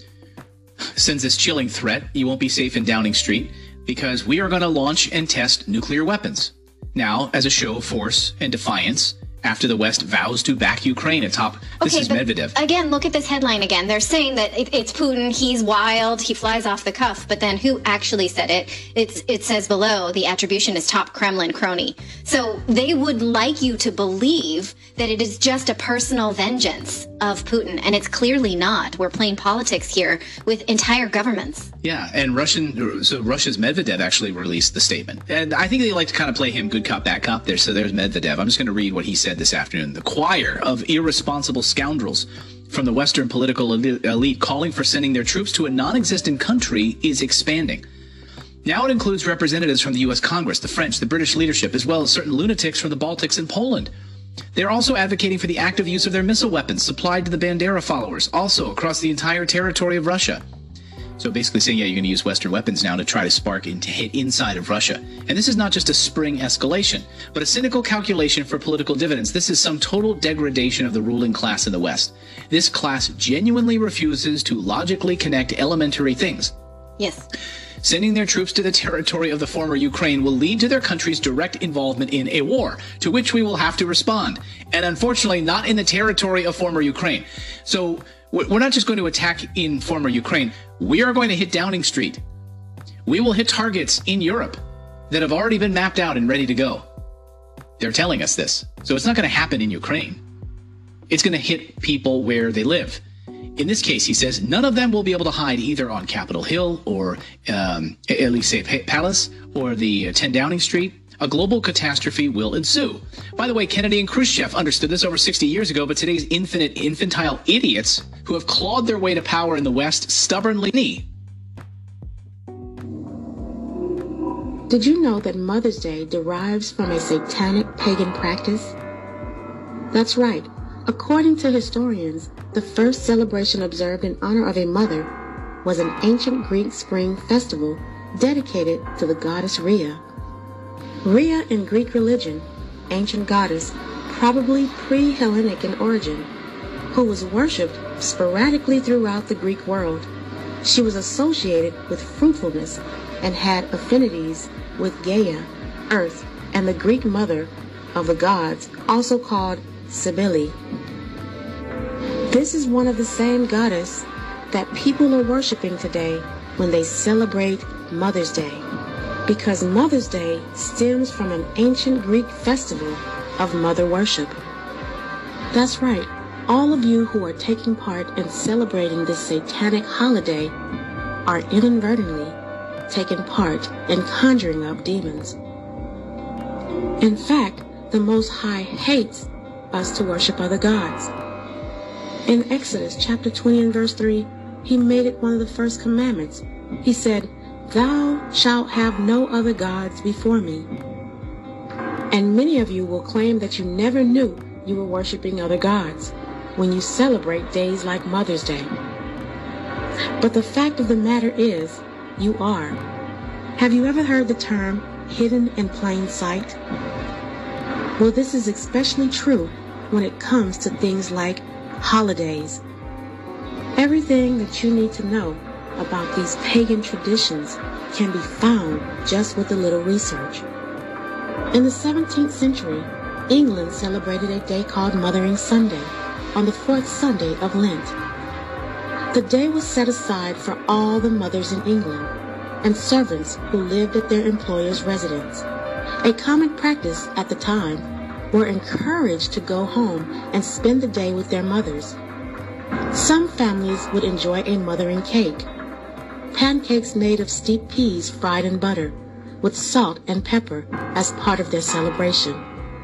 Sends this chilling threat, you won't be safe in Downing Street because we are going to launch and test nuclear weapons. Now, as a show of force and defiance, after the West vows to back Ukraine atop, this okay, is Medvedev. Again, look at this headline again. They're saying that it, it's Putin, he's wild, he flies off the cuff, but then who actually said it? It's, it says below, the attribution is top Kremlin crony. So they would like you to believe that it is just a personal vengeance of Putin, and it's clearly not. We're playing politics here with entire governments. Yeah, and Russian, so Russia's Medvedev actually released the statement. And I think they like to kind of play him good cop, bad cop there. So there's Medvedev. I'm just going to read what he said this afternoon. The choir of irresponsible scoundrels from the Western political elite calling for sending their troops to a non-existent country is expanding. Now it includes representatives from the U S Congress, the French, the British leadership, as well as certain lunatics from the Baltics and Poland. They're also advocating for the active use of their missile weapons supplied to the Bandera followers, also across the entire territory of Russia. So basically saying, yeah, you're going to use Western weapons now to try to spark and to hit inside of Russia. And this is not just a spring escalation, but a cynical calculation for political dividends. This is some total degradation of the ruling class in the West. This class genuinely refuses to logically connect elementary things. Yes. Sending their troops to the territory of the former Ukraine will lead to their country's direct involvement in a war, to which we will have to respond. And unfortunately, not in the territory of former Ukraine. So we're not just going to attack in former Ukraine. We are going to hit Downing Street. We will hit targets in Europe that have already been mapped out and ready to go. They're telling us this. So it's not going to happen in Ukraine. It's going to hit people where they live. In this case, he says, none of them will be able to hide either on Capitol Hill or um, Elysee Palace or the ten Downing Street. A global catastrophe will ensue. By the way, Kennedy and Khrushchev understood this over sixty years ago, but today's infinite infantile idiots who have clawed their way to power in the West stubbornly. Did you know that Mother's Day derives from a satanic pagan practice? That's right. According to historians, the first celebration observed in honor of a mother was an ancient Greek spring festival dedicated to the goddess Rhea. Rhea in Greek religion, ancient goddess, probably pre-Hellenic in origin, who was worshipped sporadically throughout the Greek world. She was associated with fruitfulness and had affinities with Gaia, Earth, and the Greek mother of the gods, also called Cybele. This is one of the same goddess that people are worshiping today when they celebrate Mother's Day, because Mother's Day stems from an ancient Greek festival of mother worship. That's right, all of you who are taking part in celebrating this satanic holiday are inadvertently taking part in conjuring up demons. In fact, the Most High hates us to worship other gods. In Exodus chapter twenty and verse three, he made it one of the first commandments. He said, "Thou shalt have no other gods before me." And many of you will claim that you never knew you were worshiping other gods when you celebrate days like Mother's Day. But the fact of the matter is, you are. Have you ever heard the term hidden in plain sight? Well, this is especially true when it comes to things like holidays. Everything that you need to know about these pagan traditions can be found just with a little research. In the seventeenth century, England celebrated a day called Mothering Sunday on the fourth Sunday of Lent. The day was set aside for all the mothers in England and servants who lived at their employers' residence. A common practice at the time were encouraged to go home and spend the day with their mothers. Some families would enjoy a mothering cake, pancakes made of steeped peas fried in butter, with salt and pepper as part of their celebration.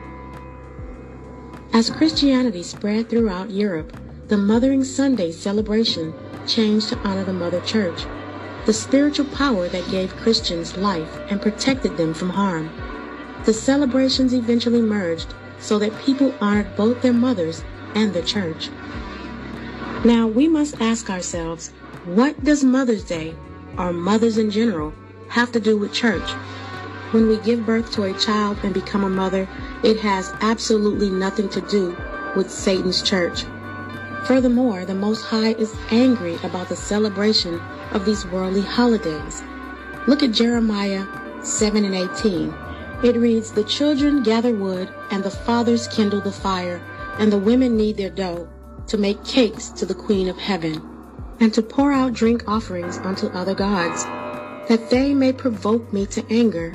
As Christianity spread throughout Europe, the Mothering Sunday celebration changed to honor the Mother Church, the spiritual power that gave Christians life and protected them from harm. The celebrations eventually merged so that people honored both their mothers and the church. Now we must ask ourselves, what does Mother's Day, or mothers in general, have to do with church? When we give birth to a child and become a mother, it has absolutely nothing to do with Satan's church. Furthermore, the Most High is angry about the celebration of these worldly holidays. Look at Jeremiah seven and eighteen. It reads, "The children gather wood, and the fathers kindle the fire, and the women knead their dough, to make cakes to the Queen of Heaven, and to pour out drink offerings unto other gods, that they may provoke me to anger."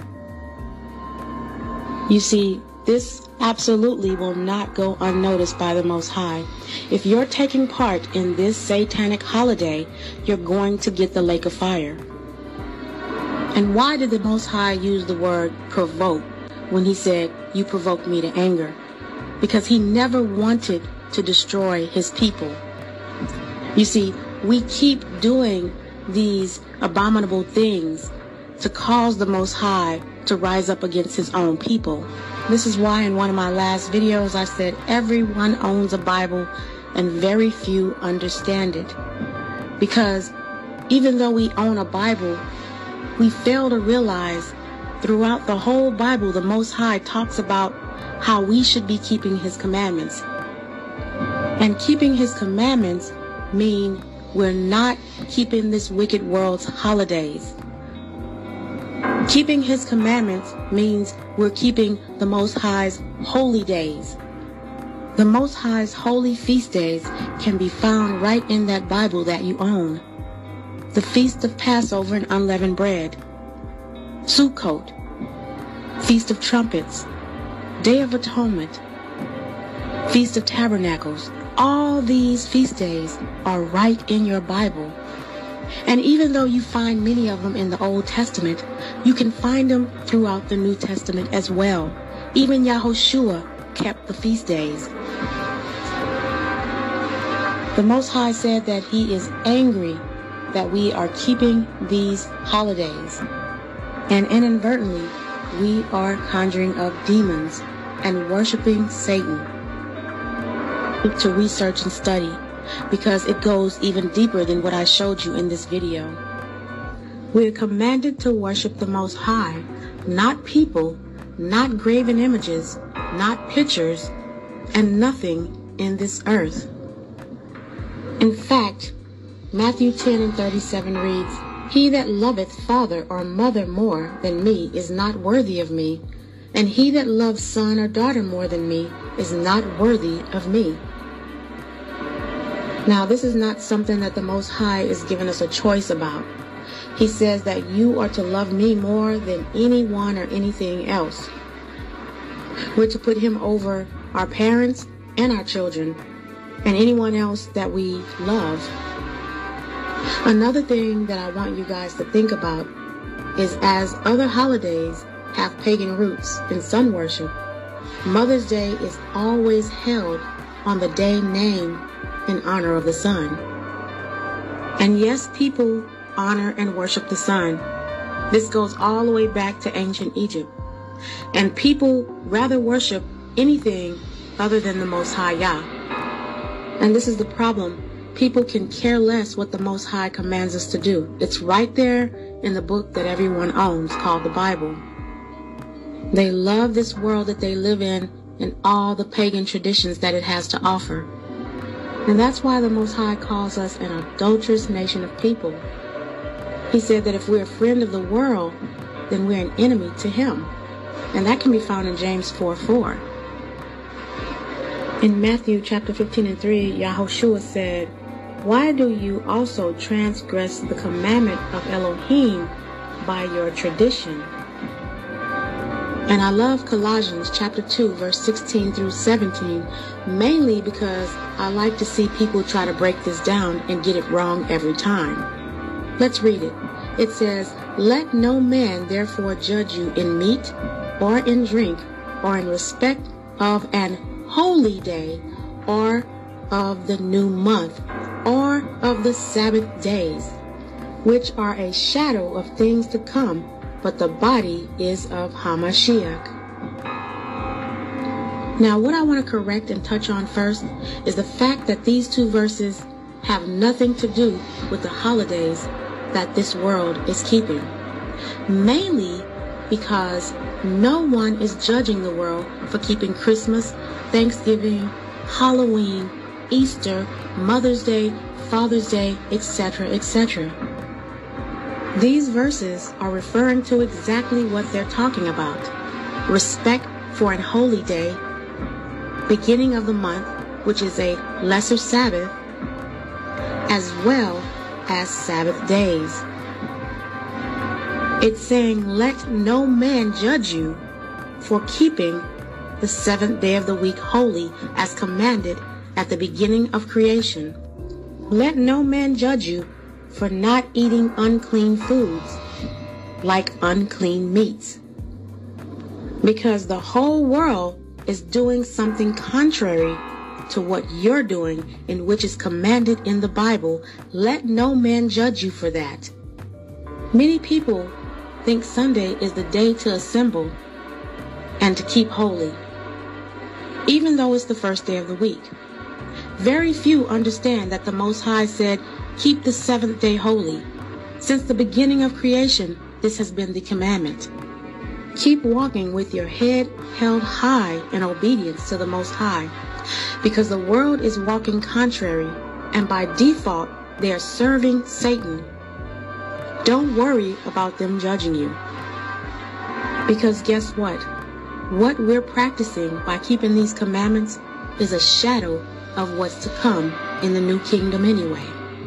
You see, this absolutely will not go unnoticed by the Most High. If you're taking part in this satanic holiday, you're going to get the lake of fire. And why did the Most High use the word provoke when he said, "You provoke me to anger"? Because he never wanted to destroy his people. You see, we keep doing these abominable things to cause the Most High to rise up against his own people. This is why in one of my last videos I said everyone owns a Bible and very few understand it. Because even though we own a Bible, we fail to realize throughout the whole Bible the Most High talks about how we should be keeping his commandments. And keeping his commandments mean we're not keeping this wicked world's holidays. Keeping his commandments means we're keeping the Most High's holy days. The Most High's holy feast days can be found right in that Bible that you own. The Feast of Passover and Unleavened Bread, Sukkot, Feast of Trumpets, Day of Atonement, Feast of Tabernacles. All these feast days are right in your Bible. And even though you find many of them in the Old Testament, you can find them throughout the New Testament as well. Even Yahushua kept the feast days. The Most High said that he is angry that we are keeping these holidays. And inadvertently, we are conjuring up demons and worshiping Satan. To research and study, because it goes even deeper than what I showed you in this video. We are commanded to worship the Most High, not people, not graven images, not pictures, and nothing in this earth. In fact, Matthew ten and thirty-seven reads, "He that loveth father or mother more than me is not worthy of me, and he that loves son or daughter more than me is not worthy of me." Now, this is not something that the Most High is giving us a choice about. He says that you are to love me more than anyone or anything else. We're to put him over our parents and our children and anyone else that we love. Another thing that I want you guys to think about is, as other holidays have pagan roots in sun worship, Mother's Day is always held on the day named in honor of the sun. And yes, people honor and worship the sun. This goes all the way back to ancient Egypt. And people rather worship anything other than the Most High Yah. And this is the problem people can care less what the Most High commands us to do. It's right there in the book that everyone owns called the Bible. They love this world that they live in and all the pagan traditions that it has to offer. And that's why the Most High calls us an adulterous nation of people. He said that if we're a friend of the world, then we're an enemy to Him. And that can be found in James four four. In Matthew chapter fifteen and three, Yahushua said, "Why do you also transgress the commandment of Elohim by your tradition?" And I love Colossians chapter two, verse sixteen through seventeen, mainly because I like to see people try to break this down and get it wrong every time. Let's read it. It says, "Let no man therefore judge you in meat, or in drink, or in respect of an holy day, or of the new month, or of the Sabbath days, which are a shadow of things to come, but the body is of Hamashiach." Now, what I want to correct and touch on first is the fact that these two verses have nothing to do with the holidays that this world is keeping. Mainly because no one is judging the world for keeping Christmas, Thanksgiving, Halloween, Easter, Mother's Day, Father's Day, et cetera, et cetera. These verses are referring to exactly what they're talking about. Respect for an holy day, beginning of the month, which is a lesser Sabbath, as well as Sabbath days. It's saying, let no man judge you for keeping the seventh day of the week holy as commanded at the beginning of creation. Let no man judge you for not eating unclean foods, like unclean meats. Because the whole world is doing something contrary to what you're doing, in which is commanded in the Bible. Let no man judge you for that. Many people think Sunday is the day to assemble and to keep holy, even though it's the first day of the week. Very few understand that the Most High said, keep the seventh day holy. Since the beginning of creation, this has been the commandment. Keep walking with your head held high in obedience to the Most High, because the world is walking contrary, and by default, they are serving Satan. Don't worry about them judging you. Because guess what? What we're practicing by keeping these commandments is a shadow of what's to come in the new kingdom anyway.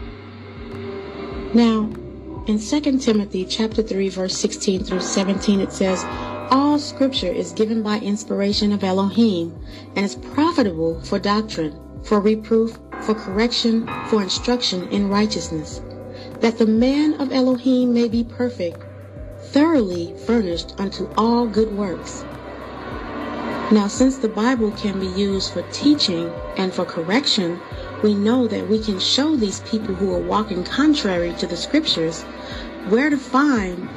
Now, in Second Timothy chapter three, verse sixteen through seventeen, it says, all scripture is given by inspiration of Elohim and is profitable for doctrine, for reproof, for correction, for instruction in righteousness, that the man of Elohim may be perfect, thoroughly furnished unto all good works. Now, since the Bible can be used for teaching and for correction, we know that we can show these people who are walking contrary to the scriptures where to find.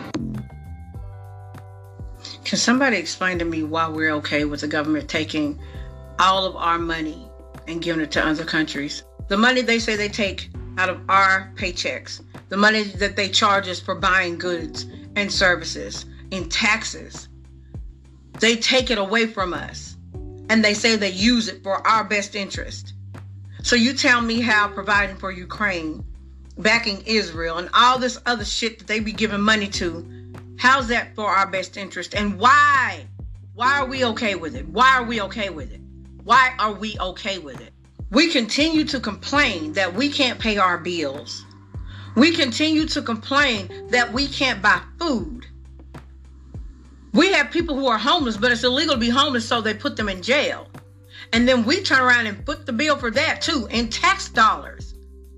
Can somebody explain to me why we're okay with the government taking all of our money and giving it to other countries? The money they say they take out of our paychecks, the money that they charge us for buying goods and services in taxes, they take it away from us and they say they use it for our best interest. So you tell me how providing for Ukraine, backing Israel, and all this other shit that they be giving money to, how's that for our best interest? And why? Why are we okay with it? Why are we okay with it? Why are we okay with it? We continue to complain that we can't pay our bills. We continue to complain that we can't buy food. We have people who are homeless, but it's illegal to be homeless, so they put them in jail. And then we turn around and foot the bill for that too, in tax dollars.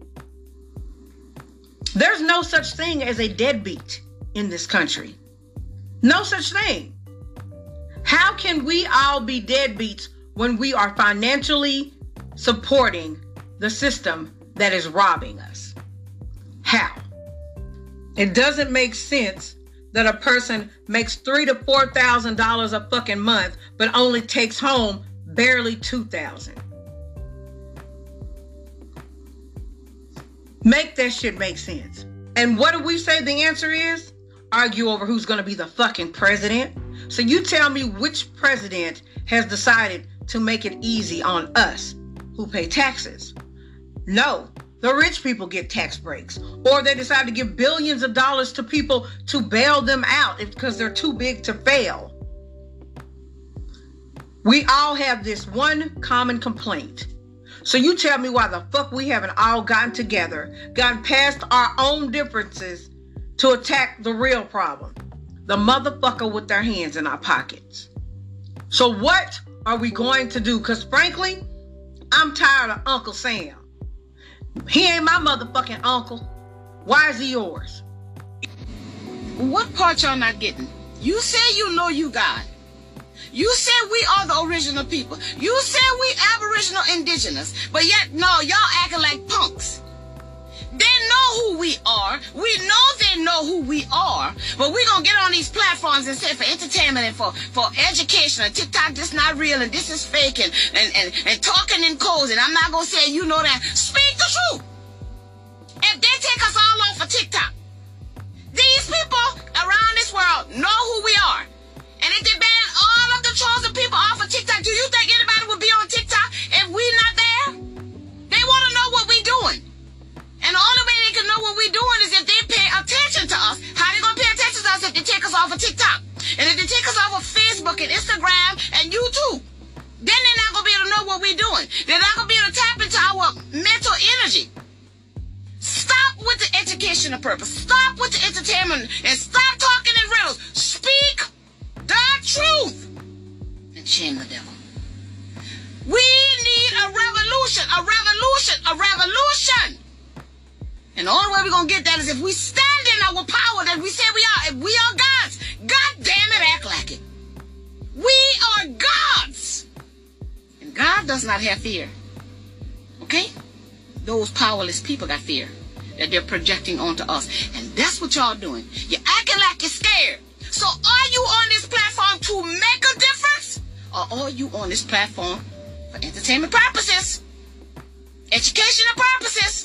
There's no such thing as a deadbeat in this country. No such thing. How can we all be deadbeats when we are financially supporting the system that is robbing us? How? It doesn't make sense that a person makes three to four thousand dollars a fucking month, but only takes home barely two thousand. Make that shit make sense. And what do we say the answer is? Argue over who's going to be the fucking president. So you tell me which president has decided to make it easy on us who pay taxes. No, the rich people get tax breaks. Or they decide to give billions of dollars to people to bail them out because they're too big to fail. We all have this one common complaint. So you tell me why the fuck we haven't all gotten together, gotten past our own differences to attack the real problem. The motherfucker with their hands in our pockets. So what are we going to do? Because frankly, I'm tired of Uncle Sam. He ain't my motherfucking uncle. Why is he yours? What part y'all not getting? You say you know you God. You said we are the original people. You said we aboriginal indigenous. But yet, no, y'all acting like punks. They know who we are. We know they know who we are. But we're going to get on these platforms and say for entertainment and for, for education and TikTok, this not real and this is fake and, and, and, and talking in codes. And I'm not going to say you know that. Speak the truth. If they take us all off of TikTok, these people around this world know who we are. And if they ban all of the chosen people off of TikTok, do you think anybody would be on TikTok if we not there? They want to know what we doing. And the only way they can know what we doing is if they pay attention to us. How they going to pay attention to us if they take us off of TikTok? And if they take us off of Facebook and Instagram and YouTube, then they're not going to be able to know what we doing. They're not going to be able to tap into our mental energy. Stop with the educational purpose. Stop with the entertainment and stop talking in riddles. Speak the truth and shame the devil. We need a revolution, a revolution, a revolution. And the only way we're going to get that is if we stand in our power that we say we are. If we are gods, God damn it, act like it. We are gods. And God does not have fear. Okay? Those powerless people got fear that they're projecting onto us. And that's what y'all doing. You're acting like you're scared. So are you on this platform to make a difference? Or are you on this platform for entertainment purposes? Educational purposes?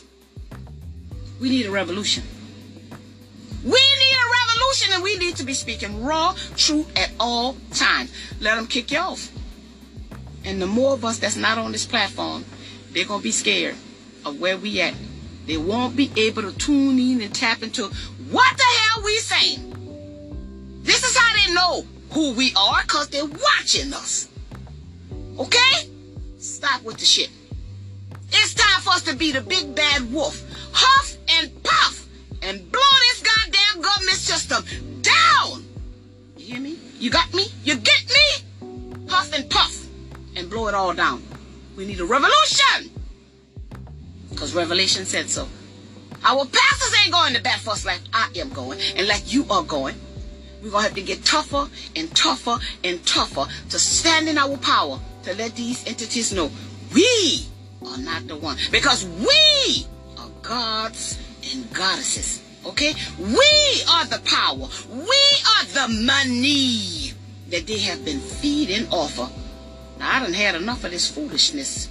We need a revolution. We need a revolution and we need to be speaking raw truth at all times. Let them kick you off. And the more of us that's not on this platform, they're going to be scared of where we at. They won't be able to tune in and tap into what the hell we saying. This is how they know who we are, because they're watching us. Okay? Stop with the shit. It's time for us to be the big bad wolf. Huff and puff and blow this goddamn government system down. You hear me? You got me? You get me? Huff and puff and blow it all down. We need a revolution. Because Revelation said so. Our pastors ain't going to bat for us like I am going and like you are going. We're going to have to get tougher and tougher and tougher to stand in our power to let these entities know we are not the one. Because we are gods and goddesses. Okay? We are the power. We are the money that they have been feeding off of. Now, I done had enough of this foolishness.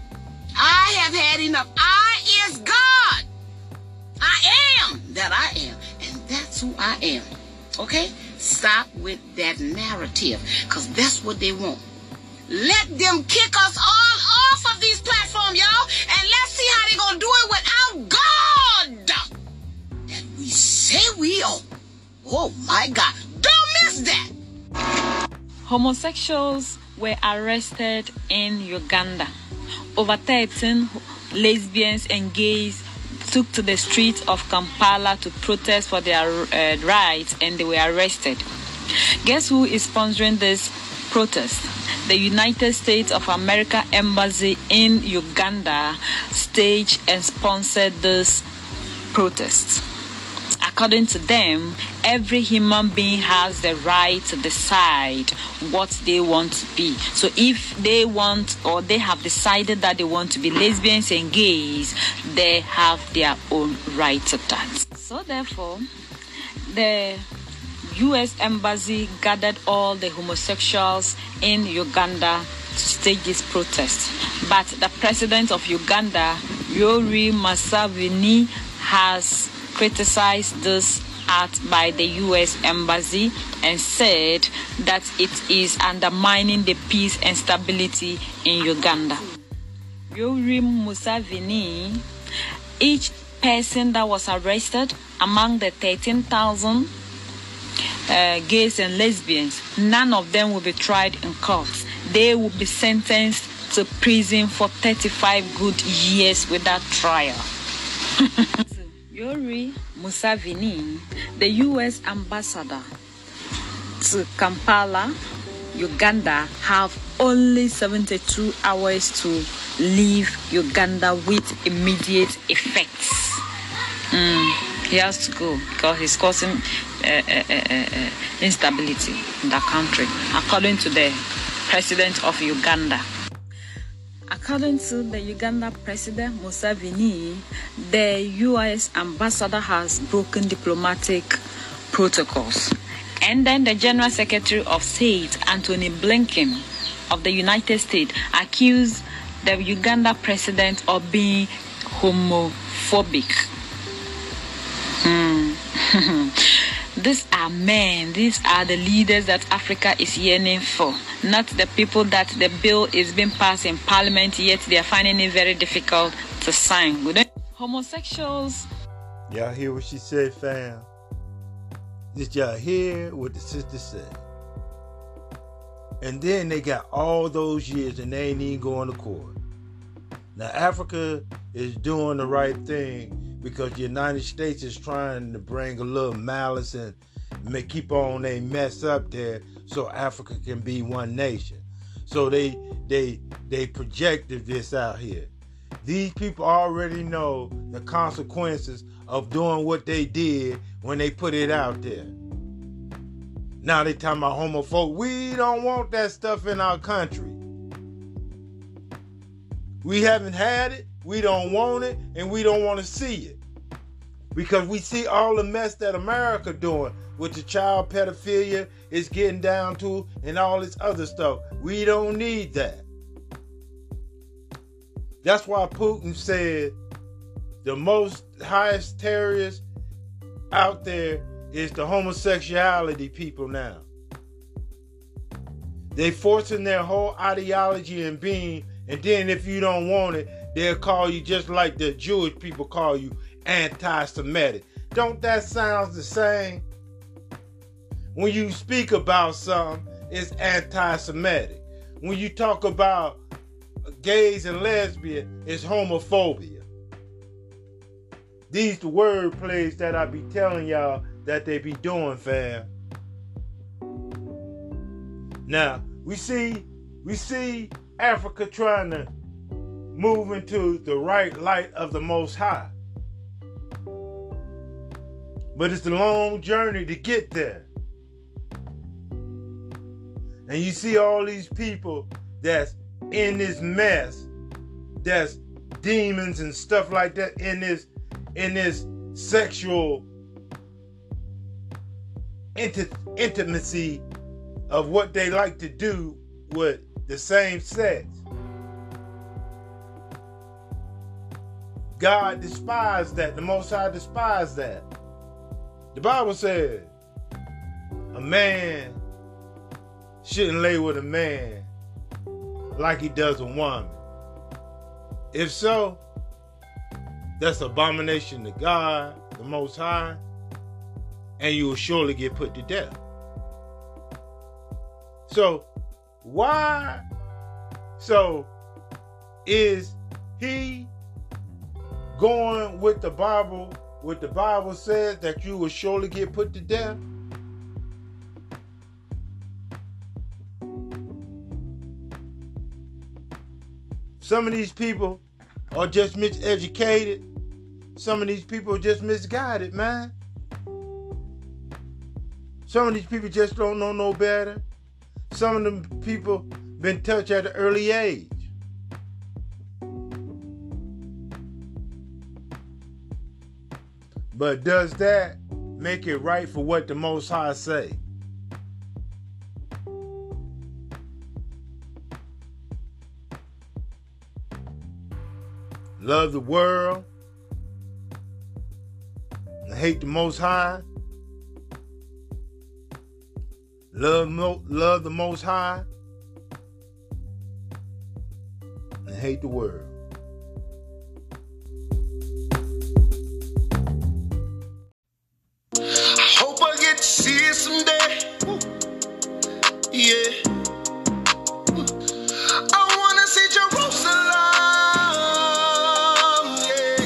I have had enough. I is God. I am that I am. And that's who I am. Okay? Stop with that narrative. Because that's what they want. Let them kick us all off of these platforms, y'all. And let's see how they're going to do it without God. That we say we are. Oh, my God. Don't miss that. Homosexuals were arrested in Uganda. Over thirteen lesbians and gays took to the streets of Kampala to protest for their uh, rights, and they were arrested. Guess who is sponsoring this protest? The United States of America Embassy in Uganda staged and sponsored this protest. According to them, every human being has the right to decide what they want to be. So if they want, or they have decided that they want to be lesbians and gays, they have their own right to that. So therefore, the U S Embassy gathered all the homosexuals in Uganda to stage this protest. But the president of Uganda, Yoweri Museveni has criticized this act by the U S Embassy and said that it is undermining the peace and stability in Uganda. Yoweri Museveni, each person that was arrested among the thirteen thousand uh, gays and lesbians, none of them will be tried in court. They will be sentenced to prison for thirty-five good years without trial. Yoweri Museveni, the U S ambassador to Kampala, Uganda, have only seventy-two hours to leave Uganda with immediate effects. Mm, he has to go because he's causing uh, uh, uh, uh, instability in the country, according to the president of Uganda. According to the Uganda President Museveni, the U S ambassador has broken diplomatic protocols. And then the General Secretary of State, Antony Blinken, of the United States, accused the Uganda president of being homophobic. Hmm. These are men, these are the leaders that Africa is yearning for, not the people that the bill is being passed in parliament, yet they are finding it very difficult to sign. We don't... Homosexuals. Y'all hear what she said, fam? Did y'all hear what the sister said? And then they got all those years and they ain't even going to court. Now Africa is doing the right thing because the United States is trying to bring a little malice and make, keep on they mess up there so Africa can be one nation. So they they they projected this out here. These people already know the consequences of doing what they did when they put it out there. Now they talking about homophobe. We don't want that stuff in our country. We haven't had it, we don't want it, and we don't want to see it. Because we see all the mess that America doing with the child pedophilia is getting down to and all this other stuff. We don't need that. That's why Putin said the most highest terrorist out there is the homosexuality people now. They forcing their whole ideology and being, and then if you don't want it, they'll call you just like the Jewish people call you anti-Semitic. Don't that sound the same? When you speak about something, it's anti-Semitic. When you talk about gays and lesbians, it's homophobia. These the word plays that I be telling y'all that they be doing, fam. Now, we see, we see Africa trying to move into the right light of the Most High. But it's a long journey to get there. And you see all these people that's in this mess, that's demons and stuff like that in this in this sexual inti- intimacy of what they like to do with the same sex. God despised that. The Most High despised that. The Bible says a man shouldn't lay with a man like he does a woman. If so, that's abomination to God, the Most High, and you will surely get put to death. So, why? So, is he going with the Bible, what the Bible says that you will surely get put to death? Some of these people are just miseducated. Some of these people are just misguided, man. Some of these people just don't know no better. Some of them people been touched at an early age. But does that make it right for what the Most High say? A love the world, and hate the Most High. Love, mo- love the Most High, and hate the world. I hope I get to see it someday. Yeah. I wanna see Jerusalem. Yeah.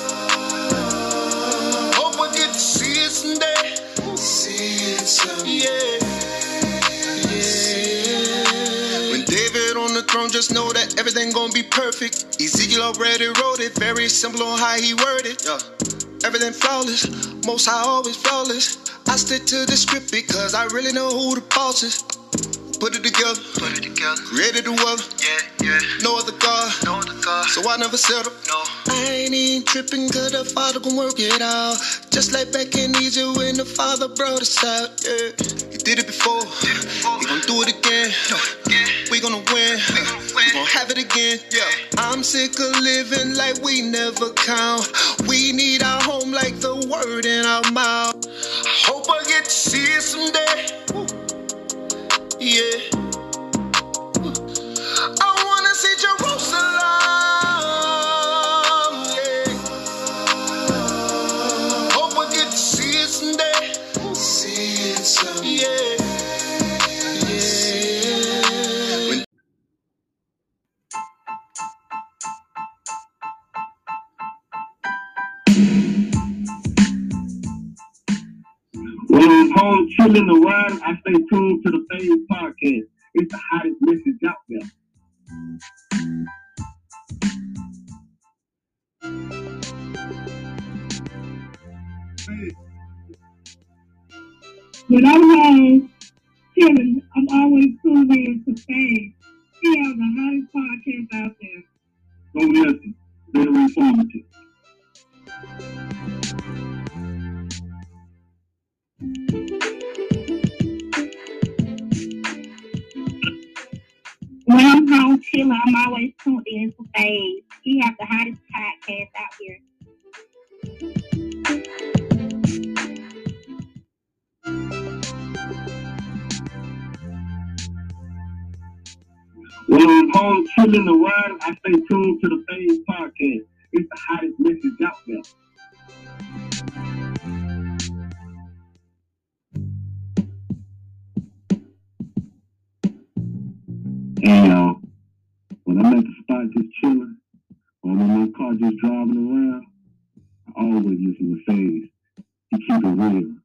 Hope I get to see it someday. See it someday. Yeah. Yeah. When David on the throne, just know that everything gonna be perfect. Ezekiel already wrote it, very simple on how he worded. Yeah. Everything flawless, Most High always flawless. I stick to the script because I really know who the boss is. Put it together, put it together. Created the world, yeah, yeah. No other God, no other God. So I never settle, no. I ain't even tripping 'cause the Father gon' work it out. Just like back in Egypt when the Father brought us out, yeah. He did it before, did it before. He gon' do it again. Do it again. We gonna win, we gonna win. We gon' have it again, yeah. I'm sick of living like we never count. We need our home like the word in our mouth. I hope I get to see it someday. Yeah. I wanna see Jerusalem. Yeah. Hope I get to see it someday. See it someday. Yeah. Yeah. When When I'm home chilling around, I stay tuned to the Phase Podcast. It's the hottest message out there. When I'm home chilling, I'm always tuned in to Phase. We have the hottest podcast out there. Go listen. Very informative. When I'm home chilling, I'm always tuned in to Phase. He have the hottest podcast out here. When I'm home chilling around, I stay tuned to the Phase Podcast. It's the hottest message out there. Hey y'all, when I'm at the spot just chilling, or I'm in my car just driving around, I always listen to Phase. He keep it real.